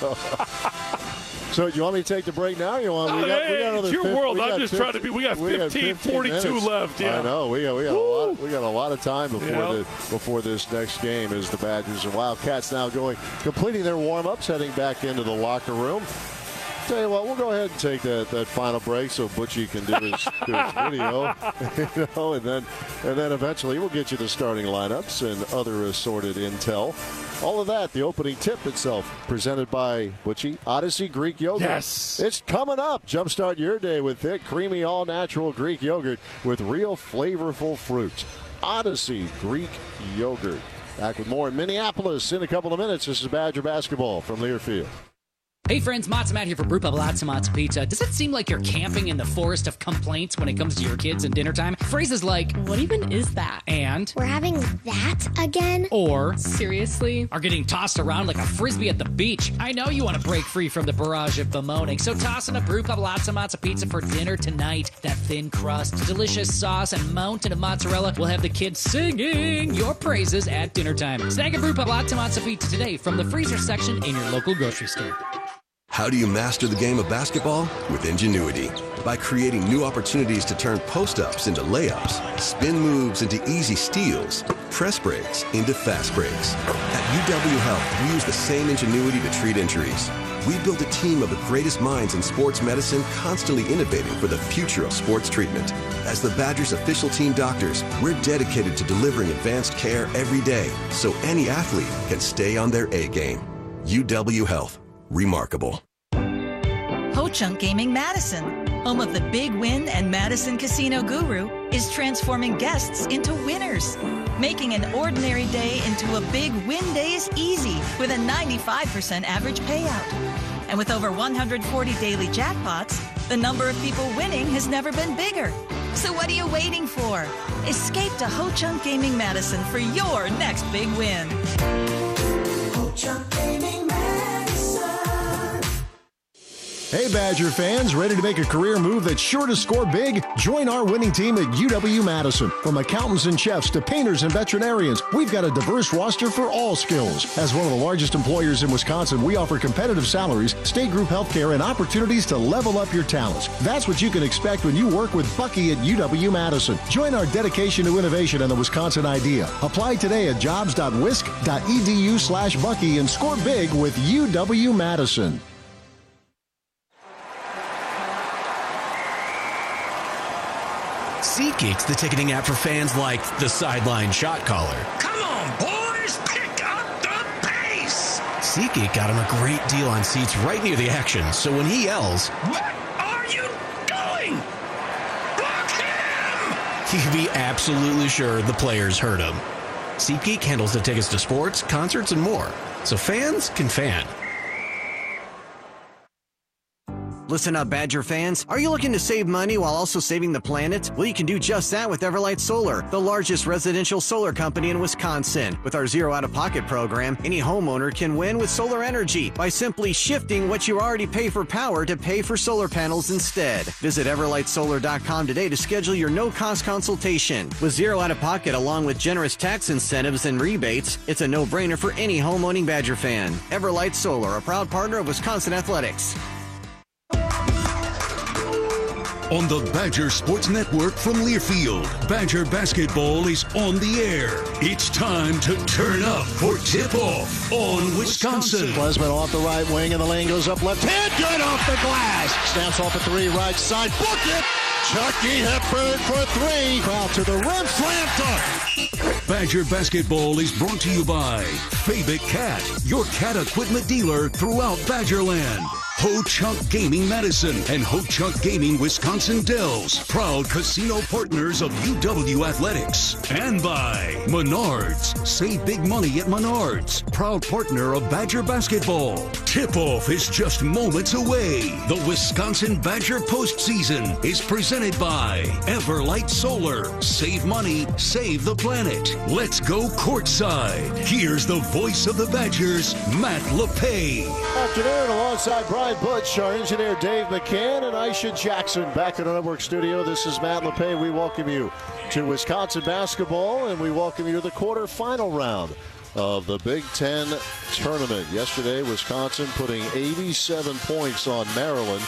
So you want me to take the break now? We got it's your world. I'm just trying to be. We got 15:42 left. Yeah, I know. We got a lot of time before this next game, as the Badgers and Wildcats now completing their warm-ups, heading back into the locker room. Tell you what, we'll go ahead and take that final break so Butchie can do his video, and then eventually we'll get you the starting lineups and other assorted intel. All of that, the opening tip itself, presented by Butchie, Odyssey Greek Yogurt. Yes. It's coming up. Jumpstart your day with thick, creamy, all-natural Greek yogurt with real flavorful fruit. Odyssey Greek Yogurt. Back with more in Minneapolis in a couple of minutes. This is Badger Basketball from Learfield. Hey friends, Matzo Matt here for Brewpub Matzo Pizza. Does it seem like you're camping in the forest of complaints when it comes to your kids and dinner time? Phrases like, what even is that? And, we're having that again? Or, seriously? Are getting tossed around like a frisbee at the beach. I know you want to break free from the barrage of bemoaning, so toss in a Brewpub Matzo Pizza for dinner tonight. That thin crust, delicious sauce, and mountain of mozzarella will have the kids singing your praises at dinner time. Snag a Brewpub Matzo Pizza today from the freezer section in your local grocery store. How do you master the game of basketball? With ingenuity. By creating new opportunities to turn post-ups into layups, spin moves into easy steals, press breaks into fast breaks. At UW Health, we use the same ingenuity to treat injuries. We build a team of the greatest minds in sports medicine, constantly innovating for the future of sports treatment. As the Badgers' official team doctors, we're dedicated to delivering advanced care every day so any athlete can stay on their A game. UW Health. Remarkable. Ho Chunk Gaming Madison. home of the Big Win and Madison Casino Guru, is transforming guests into winners. Making an ordinary day into a big win day is easy with a 95% average payout. And with over 140 daily jackpots, the number of people winning has never been bigger. So what are you waiting for? Escape to Ho Chunk Gaming Madison for your next big win. Ho Chunk Gaming Madison. Hey, Badger fans, ready to make a career move that's sure to score big? Join our winning team at UW-Madison. From accountants and chefs to painters and veterinarians, we've got a diverse roster for all skills. As one of the largest employers in Wisconsin, we offer competitive salaries, state group health care, and opportunities to level up your talents. That's what you can expect when you work with Bucky at UW-Madison. Join our dedication to innovation and the Wisconsin idea. Apply today at jobs.wisc.edu/Bucky and score big with UW-Madison. SeatGeek's the ticketing app for fans like the sideline shot caller. Come on, boys, pick up the pace! SeatGeek got him a great deal on seats right near the action, so when he yells, "What are you doing? Block him!" he can be absolutely sure the players heard him. SeatGeek handles the tickets to sports, concerts, and more, so fans can fan. Listen up, Badger fans. Are you looking to save money while also saving the planet? Well, you can do just that with Everlight Solar, the largest residential solar company in Wisconsin. With our Zero Out-of-Pocket program, any homeowner can win with solar energy by simply shifting what you already pay for power to pay for solar panels instead. Visit EverlightSolar.com today to schedule your no-cost consultation. With Zero Out-of-Pocket along with generous tax incentives and rebates, it's a no-brainer for any home-owning Badger fan. Everlight Solar, a proud partner of Wisconsin Athletics. On the Badger Sports Network from Learfield, Badger basketball is on the air. It's time to turn up for tip-off on Wisconsin. Klesman off the right wing, and the lane goes up left hand. Good off the glass. Snaps off a three, right side. Book it. Chucky Hepburn for three. Crowd to the rim. Slam dunk. Badger basketball is brought to you by Fabic Cat, your cat equipment dealer throughout Badgerland. Ho Chunk Gaming Madison and Ho Chunk Gaming Wisconsin Dells, proud casino partners of UW Athletics. And by Menards. Save big money at Menards, proud partner of Badger basketball. Tip-off is just moments away. The Wisconsin Badger postseason is presented by Everlight Solar. Save money, save the planet. Let's go courtside. Here's the voice of the Badgers, Matt LePay. Afternoon, alongside Brian Butch, our engineer Dave McCann, and Aisha Jackson back in our network studio. This is Matt LePay. We welcome you to Wisconsin basketball, and we welcome you to the quarterfinal round of the Big Ten tournament. Yesterday, Wisconsin putting 87 points on Maryland,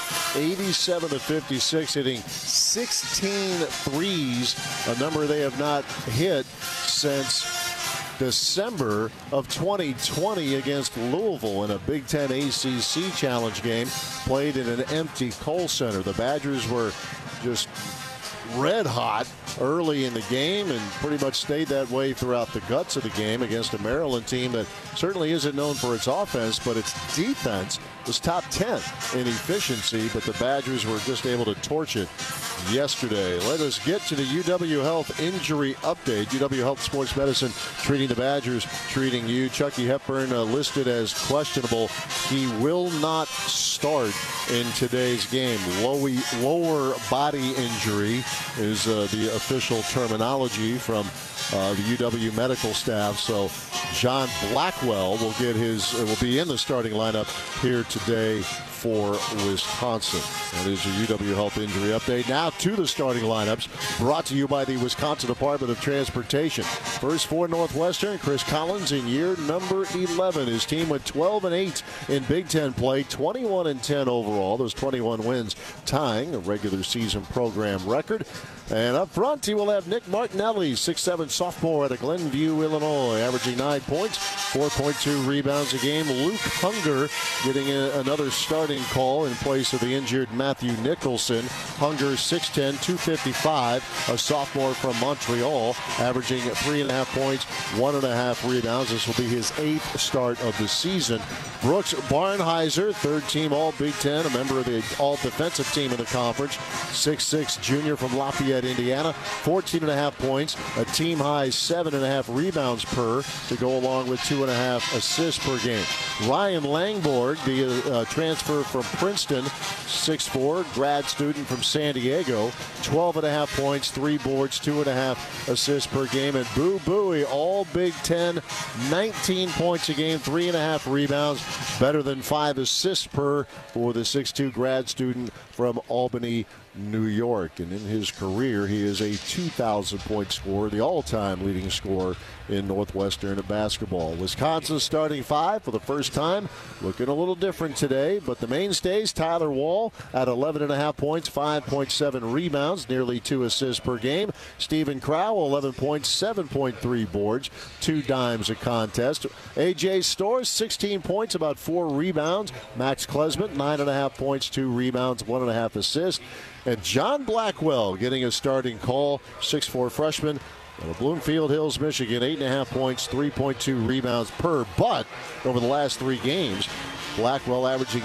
87-56, hitting 16 threes, a number they have not hit since December of 2020 against Louisville in a Big Ten ACC Challenge game played in an empty Kohl Center. The Badgers were just red hot early in the game and pretty much stayed that way throughout the guts of the game against a Maryland team that certainly isn't known for its offense, but its defense was top 10 in efficiency, but the Badgers were just able to torch it yesterday. Let us get to the UW Health injury update. UW Health Sports Medicine treating the Badgers, treating you. Chucky Hepburn listed as questionable. He will not start in today's game. Lower body injury is the official terminology from the UW medical staff. So John Blackwell will be in the starting lineup here today for Wisconsin. That is your UW Health injury update. Now to the starting lineups, brought to you by the Wisconsin Department of Transportation. First for Northwestern, Chris Collins in year number 11. His team went 12-8 in Big Ten play, 21-10 overall. Those 21 wins tying a regular season program record. And up front, he will have Nick Martinelli, 6'7" sophomore out of Glenview, Illinois, averaging 9 points, 4.2 rebounds a game. Luke Hunger getting another start starting call in place of the injured Matthew Nicholson. Hunger 6'10", 255, a sophomore from Montreal, averaging 3.5 points, 1.5 rebounds. This will be his 8th start of the season. Brooks Barnheiser, third-team All-Big Ten, a member of the All-Defensive team in the conference. 6'6", junior from Lafayette, Indiana, 14.5 points, a team-high 7.5 rebounds per to go along with 2.5 assists per game. Ryan Langborg, the transfer from Princeton, 6'4", grad student from San Diego, 12.5 points, 3 boards, 2.5 assists per game. And Boo Buie, all Big Ten, 19 points a game, 3.5 rebounds, better than 5 assists per for the 6'2" grad student from Albany, New York. And in his career, he is a 2,000-point scorer, the all-time leading scorer in Northwestern basketball. Wisconsin's starting 5 for the first time, looking a little different today, but the mainstays, Tyler Wall at 11.5 points, 5.7 rebounds, nearly 2 assists per game. Stephen Crowell, 11 points, 7.3 boards, 2 dimes a contest. A.J. Storrs, 16 points, about 4 rebounds. Max Klesmit, 9.5 points, 2 rebounds, 1.5 assists. And John Blackwell getting a starting call, 6'4" freshman out of Bloomfield Hills, Michigan, 8.5 points, 3.2 rebounds per. But over the last 3 games, Blackwell averaging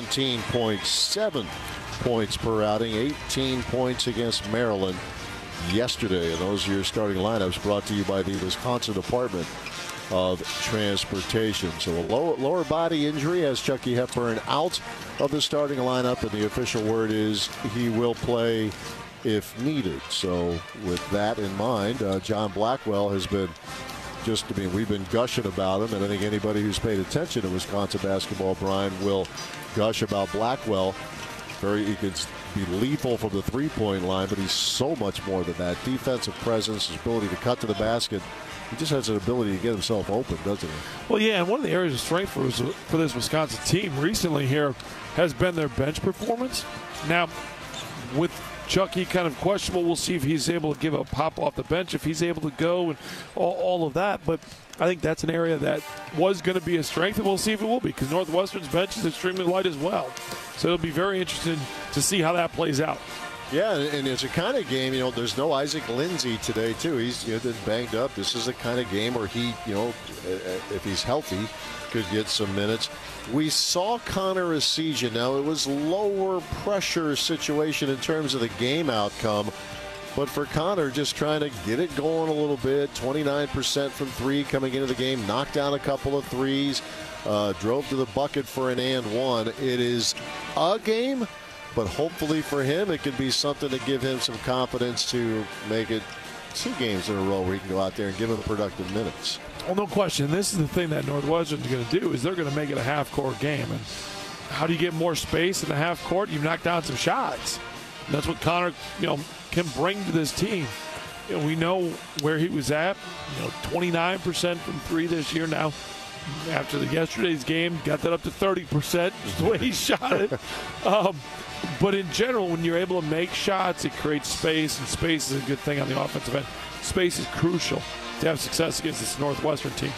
17.7 points per outing, 18 points against Maryland yesterday. And those are your starting lineups, brought to you by the Wisconsin Department of Transportation. So a lower body injury has Chucky Hepburn out of the starting lineup, and the official word is he will play if needed. So with that in mind, John Blackwell has been we've been gushing about him, and I think anybody who's paid attention to Wisconsin basketball, Brian, will gush about Blackwell. He can be lethal from the three-point line, but he's so much more than that. Defensive presence, his ability to cut to the basket. He just has an ability to get himself open, doesn't he? Well, yeah, and one of the areas of strength for this Wisconsin team recently here has been their bench performance. Now, with Chucky kind of questionable, we'll see if he's able to give a pop off the bench, if he's able to go and all of that. But I think that's an area that was going to be a strength, and we'll see if it will be, because Northwestern's bench is extremely light as well. So it'll be very interesting to see how that plays out. Yeah, and it's a kind of game, there's no Isaac Lindsey today, too. He's been banged up. This is the kind of game where he, if he's healthy, could get some minutes. We saw Connor Essegian. Now, it was lower pressure situation in terms of the game outcome. But for Connor, just trying to get it going a little bit, 29% from 3 coming into the game, knocked down a couple of threes, drove to the bucket for an and one. It is a game. But hopefully for him, it can be something to give him some confidence to make it 2 games in a row where he can go out there and give him productive minutes. Well, no question. This is the thing that Northwestern's going to do, is they're going to make it a half-court game. And how do you get more space in the half court? You knock down some shots. And that's what Connor, can bring to this team. We know where he was at. 29% from 3 this year now. After yesterday's game, got that up to 30%, just the way he shot it. But in general, when you're able to make shots, it creates space, and space is a good thing on the offensive end. Space is crucial to have success against this Northwestern team.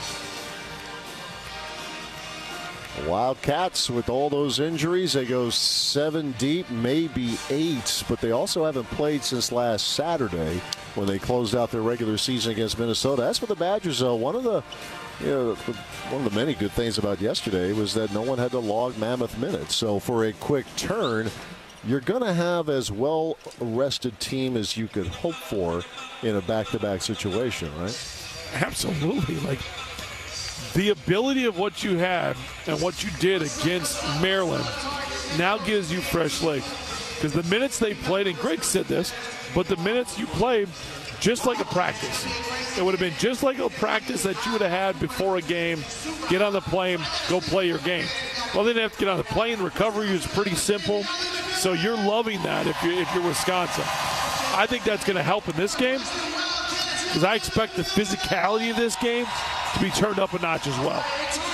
Wildcats, with all those injuries, they go 7 deep, maybe 8, but they also haven't played since last Saturday when they closed out their regular season against Minnesota. As for the Badgers, though, one of the many good things about yesterday was that no one had to log mammoth minutes. So for a quick turn, you're going to have as well-rested team as you could hope for in a back-to-back situation, right? Absolutely. The ability of what you had and what you did against Maryland now gives you fresh legs. Because the minutes they played, and Greg said this, but the minutes you played, just like a practice. It would have been just like a practice that you would have had before a game. Get on the plane, go play your game. Well, they didn't have to get on the plane. Recovery was pretty simple. So you're loving that if you're Wisconsin. I think that's going to help in this game, because I expect the physicality of this game to be turned up a notch as well.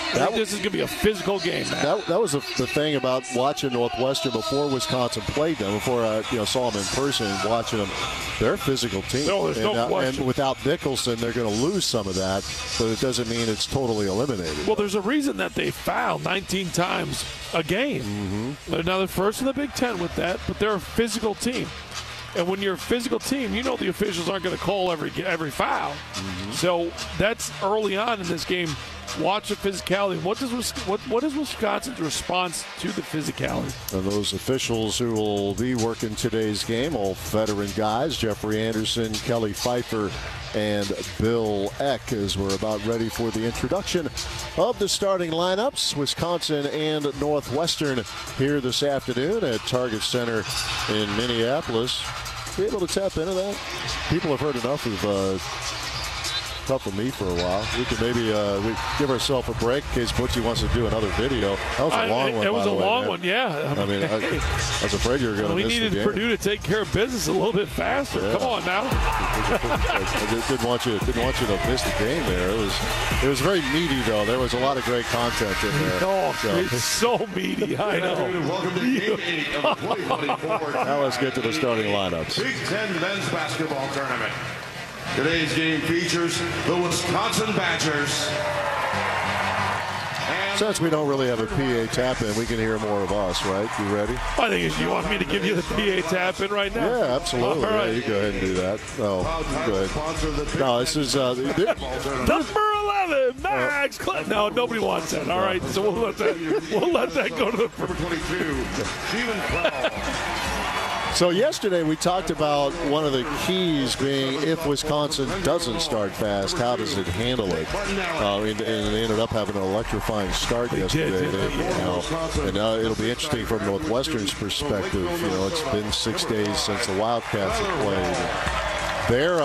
This is going to be a physical game. That was the thing about watching Northwestern before Wisconsin played them, before I saw them in person and watching them. They're a physical team. No, there's no question. And without Nicholson, they're going to lose some of that, but it doesn't mean it's totally eliminated. Well, there's a reason that they foul 19 times a game. Mm-hmm. Now, they're first in the Big Ten with that, but they're a physical team. And when you're a physical team, you know the officials aren't going to call every foul. Mm-hmm. So that's early on in this game. Watch the physicality. What is Wisconsin's response to the physicality? And those officials who will be working today's game, all veteran guys, Jeffrey Anderson, Kelly Pfeiffer, and Bill Eck, as we're about ready for the introduction of the starting lineups. Wisconsin and Northwestern here this afternoon at Target Center in Minneapolis. Be able to tap into that? People have heard enough of tough for me for a while. We could maybe we give ourselves a break in case Butchie wants to do another video. That was a long one. It was a long one, yeah. I mean, I was afraid you were going to miss the game. We needed Purdue to take care of business a little bit faster. Yeah. Come on now. I didn't want you to miss the game there. It was very meaty though. There was a lot of great content in there. It's so meaty. I know. Welcome to Game 8 of the 2024. Now let's get to the starting lineups. Big Ten men's basketball tournament. Today's game features the Wisconsin Badgers. Since we don't really have a PA tap-in, we can hear more of us, right? You ready? I think you want me to give you the PA tap-in right now. Yeah, absolutely. All right. Yeah, you go ahead and do that. No, go ahead. No, this is... Number 11, Max Clinton. No, nobody wants that. All right, so we'll let that go to the... Number 22, Steven Crowl. So yesterday we talked about one of the keys being if Wisconsin doesn't start fast, how does it handle it? And they ended up having an electrifying start yesterday. And it'll be interesting from Northwestern's perspective. It's been 6 days since the Wildcats have played. They're,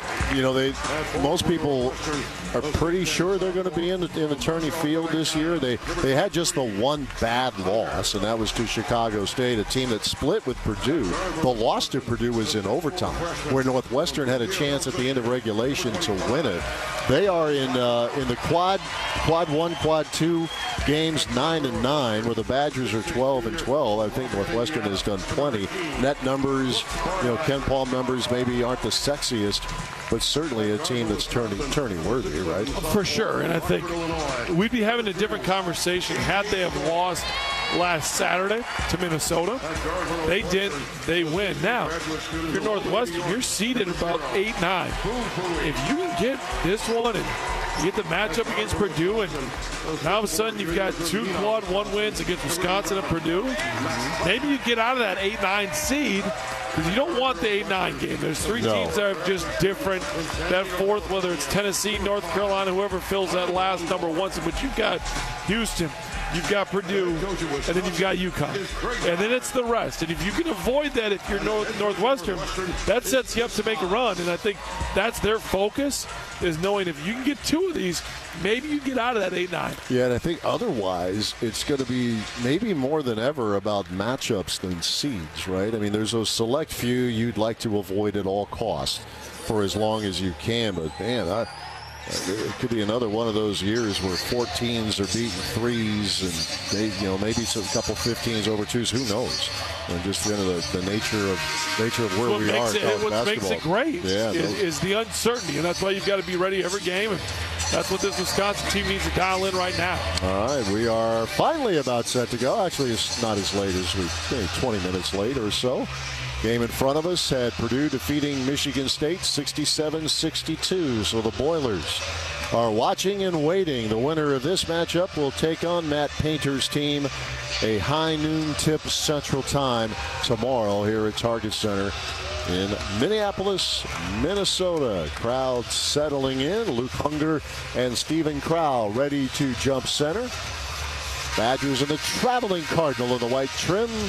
most people are pretty sure they're going to be in Attorney Field this year. They had just the one bad loss, and that was to Chicago State, a team that split with Purdue. The loss to Purdue was in overtime, where Northwestern had a chance at the end of regulation to win it. They are in the quad 1, quad 2 games 9-9, where the Badgers are 12-12. I think Northwestern has done plenty. Net numbers, Ken Palm numbers maybe aren't the sexiest, but certainly a team that's turning worthy, right? For sure, and I think we'd be having a different conversation had they have lost last Saturday to Minnesota. They didn't. They win. Now, if you're Northwestern, you're seeded about 8-9. If you can get this one and you get the matchup against Purdue, and now all of a sudden you've got 2 quad 1 wins against Wisconsin and Purdue, maybe you get out of that 8-9 seed. Because you don't want the 8-9 game. There's 3 teams that are just different. That fourth, whether it's Tennessee, North Carolina, whoever fills that last number 1. But you've got Houston, you've got Purdue, and then you've got UConn. And then it's the rest. And if you can avoid that if you're Northwestern, that sets you up to make a run. And I think that's their focus, is knowing if you can get 2 of these, maybe you get out of that 8-9. Yeah, and I think otherwise it's going to be maybe more than ever about matchups than seeds, right? I mean, there's those select few you'd like to avoid at all costs for as long as you can. But, man, it could be another one of those years where 14s are beating 3s and maybe a couple 15s over 2s. Who knows? And just the nature of where we are in college basketball. What makes it great is the uncertainty, and that's why you've got to be ready every game. And that's what this Wisconsin team needs to dial in right now. All right, we are finally about set to go. Actually, it's not as late as 20 minutes late or so. Game in front of us had Purdue defeating Michigan State 67-62. So the Boilers are watching and waiting. The winner of this matchup will take on Matt Painter's team, a high noon tip Central Time tomorrow here at Target Center in Minneapolis, Minnesota. Crowd settling in. Luke Hunger and Steven Crowl ready to jump center. Badgers in the traveling Cardinal in the white trim.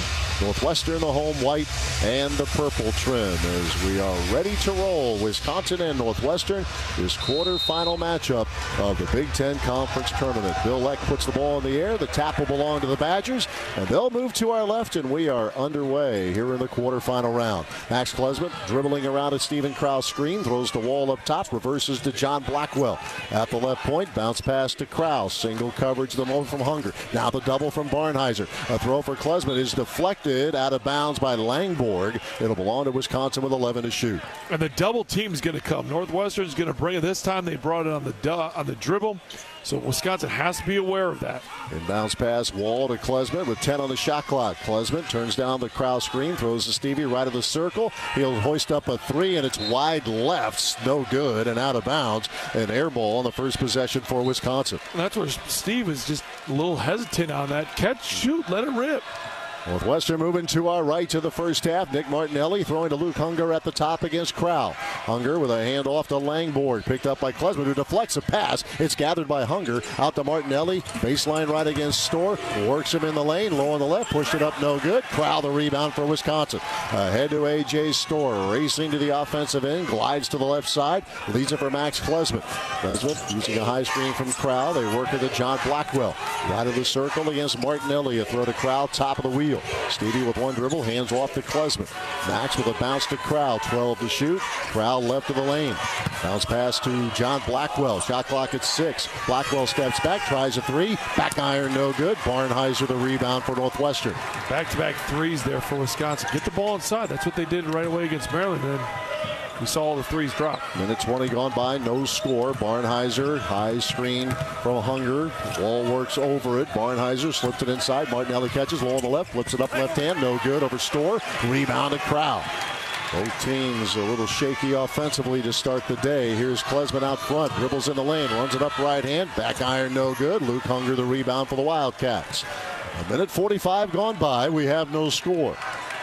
Northwestern, the home white and the purple trim, as we are ready to roll. Wisconsin and Northwestern, this quarterfinal matchup of the Big Ten Conference Tournament. Bill Leck puts the ball in the air. The tap will belong to the Badgers, and they'll move to our left, and we are underway here in the quarterfinal round. Max Klesmit dribbling around a Stephen Krause screen, throws the wall up top, reverses to John Blackwell. At the left point, bounce pass to Krause. Single coverage, the moment from Hunger. Now the double from Barnheiser. A throw for Klesmit is deflected out of bounds by Langborg. It'll belong to Wisconsin with 11 to shoot. And the double team's going to come. Northwestern's going to bring it this time. They brought it on the dribble. So Wisconsin has to be aware of that. Inbounds pass, Wall to Klesmit with 10 on the shot clock. Klesmit turns down the Krause screen, throws to Stevie right of the circle. He'll hoist up a three, and it's wide left, no good, and out of bounds. An air ball on the first possession for Wisconsin. And that's where Steve is just a little hesitant on that. Catch, shoot, let it rip. Northwestern moving to our right to the first half. Nick Martinelli throwing to Luke Hunger at the top against Crowell. Hunger with a handoff to Langborg. Picked up by Klesmit, who deflects a pass. It's gathered by Hunger. Out to Martinelli. Baseline right against Storr. Works him in the lane. Low on the left. Pushed it up. No good. Crowell the rebound for Wisconsin. Ahead to A.J. Storr. Racing to the offensive end. Glides to the left side. Leads it for Max Klesmit. Klesmit using a high screen from Crowell. They work it to John Blackwell. Right of the circle against Martinelli. A throw to Crowell. Top of the wheel. Stevie with one dribble, hands off to Klesmit. Max with a bounce to Crowell, 12 to shoot. Crowell left of the lane. Bounce pass to John Blackwell. Shot clock at 6. Blackwell steps back, tries a three. Back iron, no good. Barnheiser the rebound for Northwestern. Back-to-back threes there for Wisconsin. Get the ball inside. That's what they did right away against Maryland. And we saw all the threes drop. Minute 20 gone by, no score. Barnheiser, high screen from Hunger. Wall works over it. Barnheiser slips it inside. Martinelli catches, Wall on the left, flips it up left hand, no good. Over Storr, rebound to Crowell. Both teams a little shaky offensively to start the day. Here's Klesmit out front, dribbles in the lane, runs it up right hand, back iron, no good. Luke Hunger the rebound for the Wildcats. A minute 45 gone by, we have no score.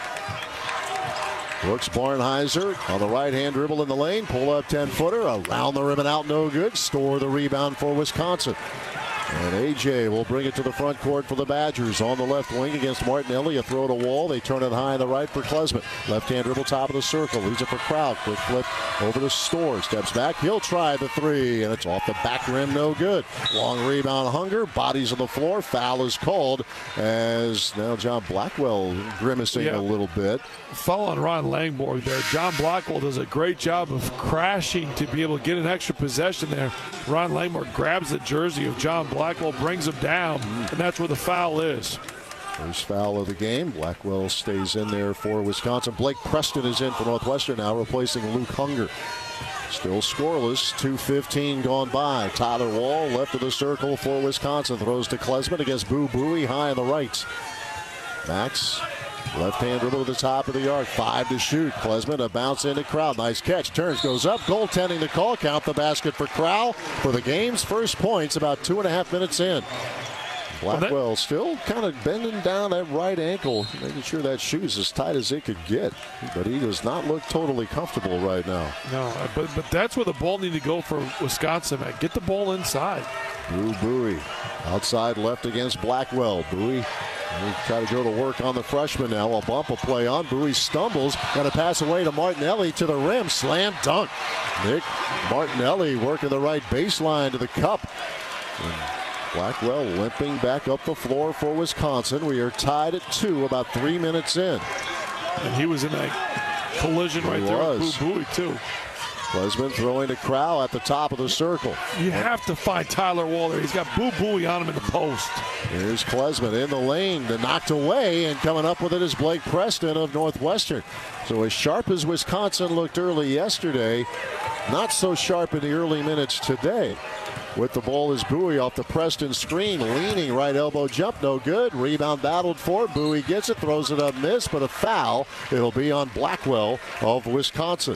Brooks Barnheiser on the right-hand dribble in the lane. Pull up 10-footer. Around the rim and out, no good. Storr the rebound for Wisconsin. And A.J. will bring it to the front court for the Badgers. On the left wing against Martinelli. A throw to Wall. They turn it high on the right for Klesmit. Left-hand dribble, top of the circle. Leaves it for Crowell. Quick flip over to Storr. Steps back. He'll try the three. And it's off the back rim. No good. Long rebound, Hunger. Bodies on the floor. Foul is called as now John Blackwell grimacing a little bit. Foul on Ron Langborg there. John Blackwell does a great job of crashing to be able to get an extra possession there. Ron Langborg grabs the jersey of John Blackwell, brings him down, and that's where the foul is. First foul of the game. Blackwell stays in there for Wisconsin. Blake Preston is in for Northwestern now, replacing Luke Hunger. Still scoreless, 2:15 gone by. Tyler Wall left of the circle for Wisconsin. Throws to Klesmit against Boo Buie high on the right. Max, left-hand dribble to the top of the arc. 5 to shoot. Klesmit, a bounce into Crowell. Nice catch. Turns, goes up. Goaltending the call. Count the basket for Crowell for the game's first points about 2.5 minutes in. Blackwell still kind of bending down that right ankle, making sure that shoe's as tight as it could get. But he does not look totally comfortable right now. No, but that's where the ball needs to go for Wisconsin, man. Get the ball inside. Boo Buie outside left against Blackwell. Buie try to go to work on the freshman now. A bump, a play on. Buie stumbles. Got to pass away to Martinelli to the rim. Slam dunk. Nick Martinelli working the right baseline to the cup. And Blackwell limping back up the floor for Wisconsin. We are tied at 2, about 3 minutes in. And he was in that collision right there with Boo Buie, too. Klesmit throwing to Crowell at the top of the circle. You have to find Tyler Wall there. He's got Boo Buie on him in the post. Here's Klesmit in the lane, knocked away, and coming up with it is Blake Preston of Northwestern. So as sharp as Wisconsin looked early yesterday, not so sharp in the early minutes today. With the ball is Buie off the Preston screen, leaning right elbow jump, no good. Rebound battled for. Buie gets it, throws it up, miss, but a foul. It'll be on Blackwell of Wisconsin.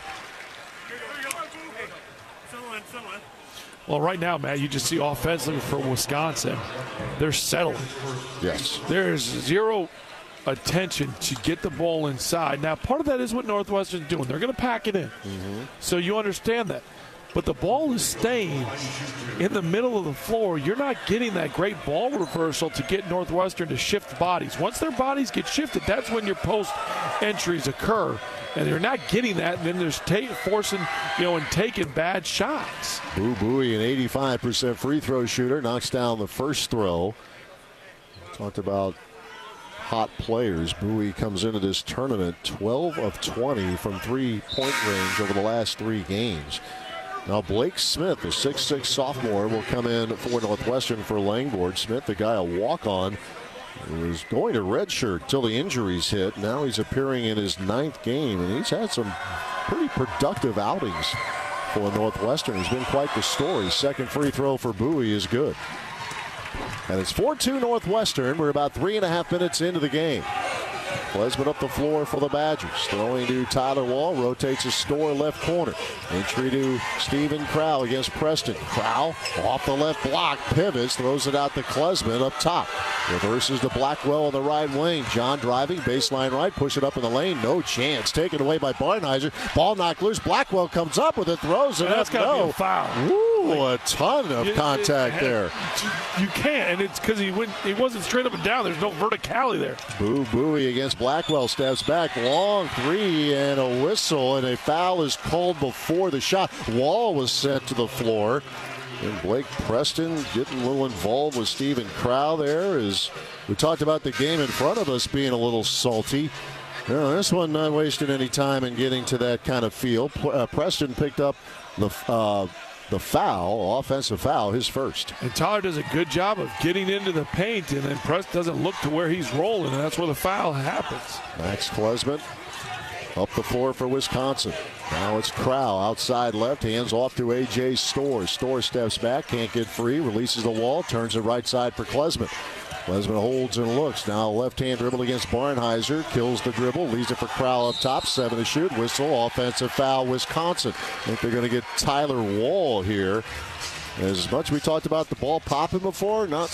Well, right now, Matt, you just see offensively for Wisconsin, they're settling. Yes. There's zero attention to get the ball inside. Now, part of that is what Northwestern's doing. They're going to pack it in. So you understand that. but the ball is staying in the middle of the floor. You're not getting that great ball reversal to get Northwestern to shift bodies. Once their bodies get shifted, that's when your post entries occur. And they're not getting that, and then there's forcing, and taking bad shots. Boo Buie, an 85% free throw shooter, knocks down the first throw. Talked about hot players. Buie comes into this tournament 12 of 20 from three-point range over the last 3 games. Now Blake Smith, the 6'6 sophomore, will come in for Northwestern for Langford. Smith, the guy a walk-on, was going to redshirt till the injuries hit. Now he's appearing in his 9th game, and he's had some pretty productive outings for Northwestern. He's been quite the story. Second free throw for Buie is good. And it's 4-2 Northwestern. We're about 3.5 minutes into the game. Klesmit up the floor for the Badgers. Throwing to Tyler Wall. Rotates a Store left corner. Entry to Stephen Crow against Preston. Crow off the left block. Pivots. Throws it out to Klesmit up top. Reverses to Blackwell on the right wing. John driving. Baseline right. Push it up in the lane. No chance. Taken away by Barnheiser. Ball knocked loose. Blackwell comes up with it. Throws it up. That's got to be a foul. Ooh, a ton of contact there. You can't. And it's because he wasn't straight up and down. There's no verticality there. Boo Buie against Blackwell, steps back, long three and a whistle, and a foul is called before the shot. Wall was sent to the floor, and Blake Preston getting a little involved with Stephen Crow there. As we talked about the game in front of us being a little salty. This one not wasting any time in getting to that kind of feel. Preston picked up the foul, offensive foul, his first. And Tyler does a good job of getting into the paint, and then Preston doesn't look to where he's rolling, and that's where the foul happens. Max Klesmit up the floor for Wisconsin. Now it's Crow outside left, hands off to A.J. Store. Store steps back, can't get free, releases the wall, turns it right side for Klesmit. Klesmit holds and looks. Now left-hand dribble against Barnheiser. Kills the dribble. Leaves it for Crow up top. 7 to shoot. Whistle. Offensive foul, Wisconsin. I think they're going to get Tyler Wall here. As much as we talked about the ball popping before, not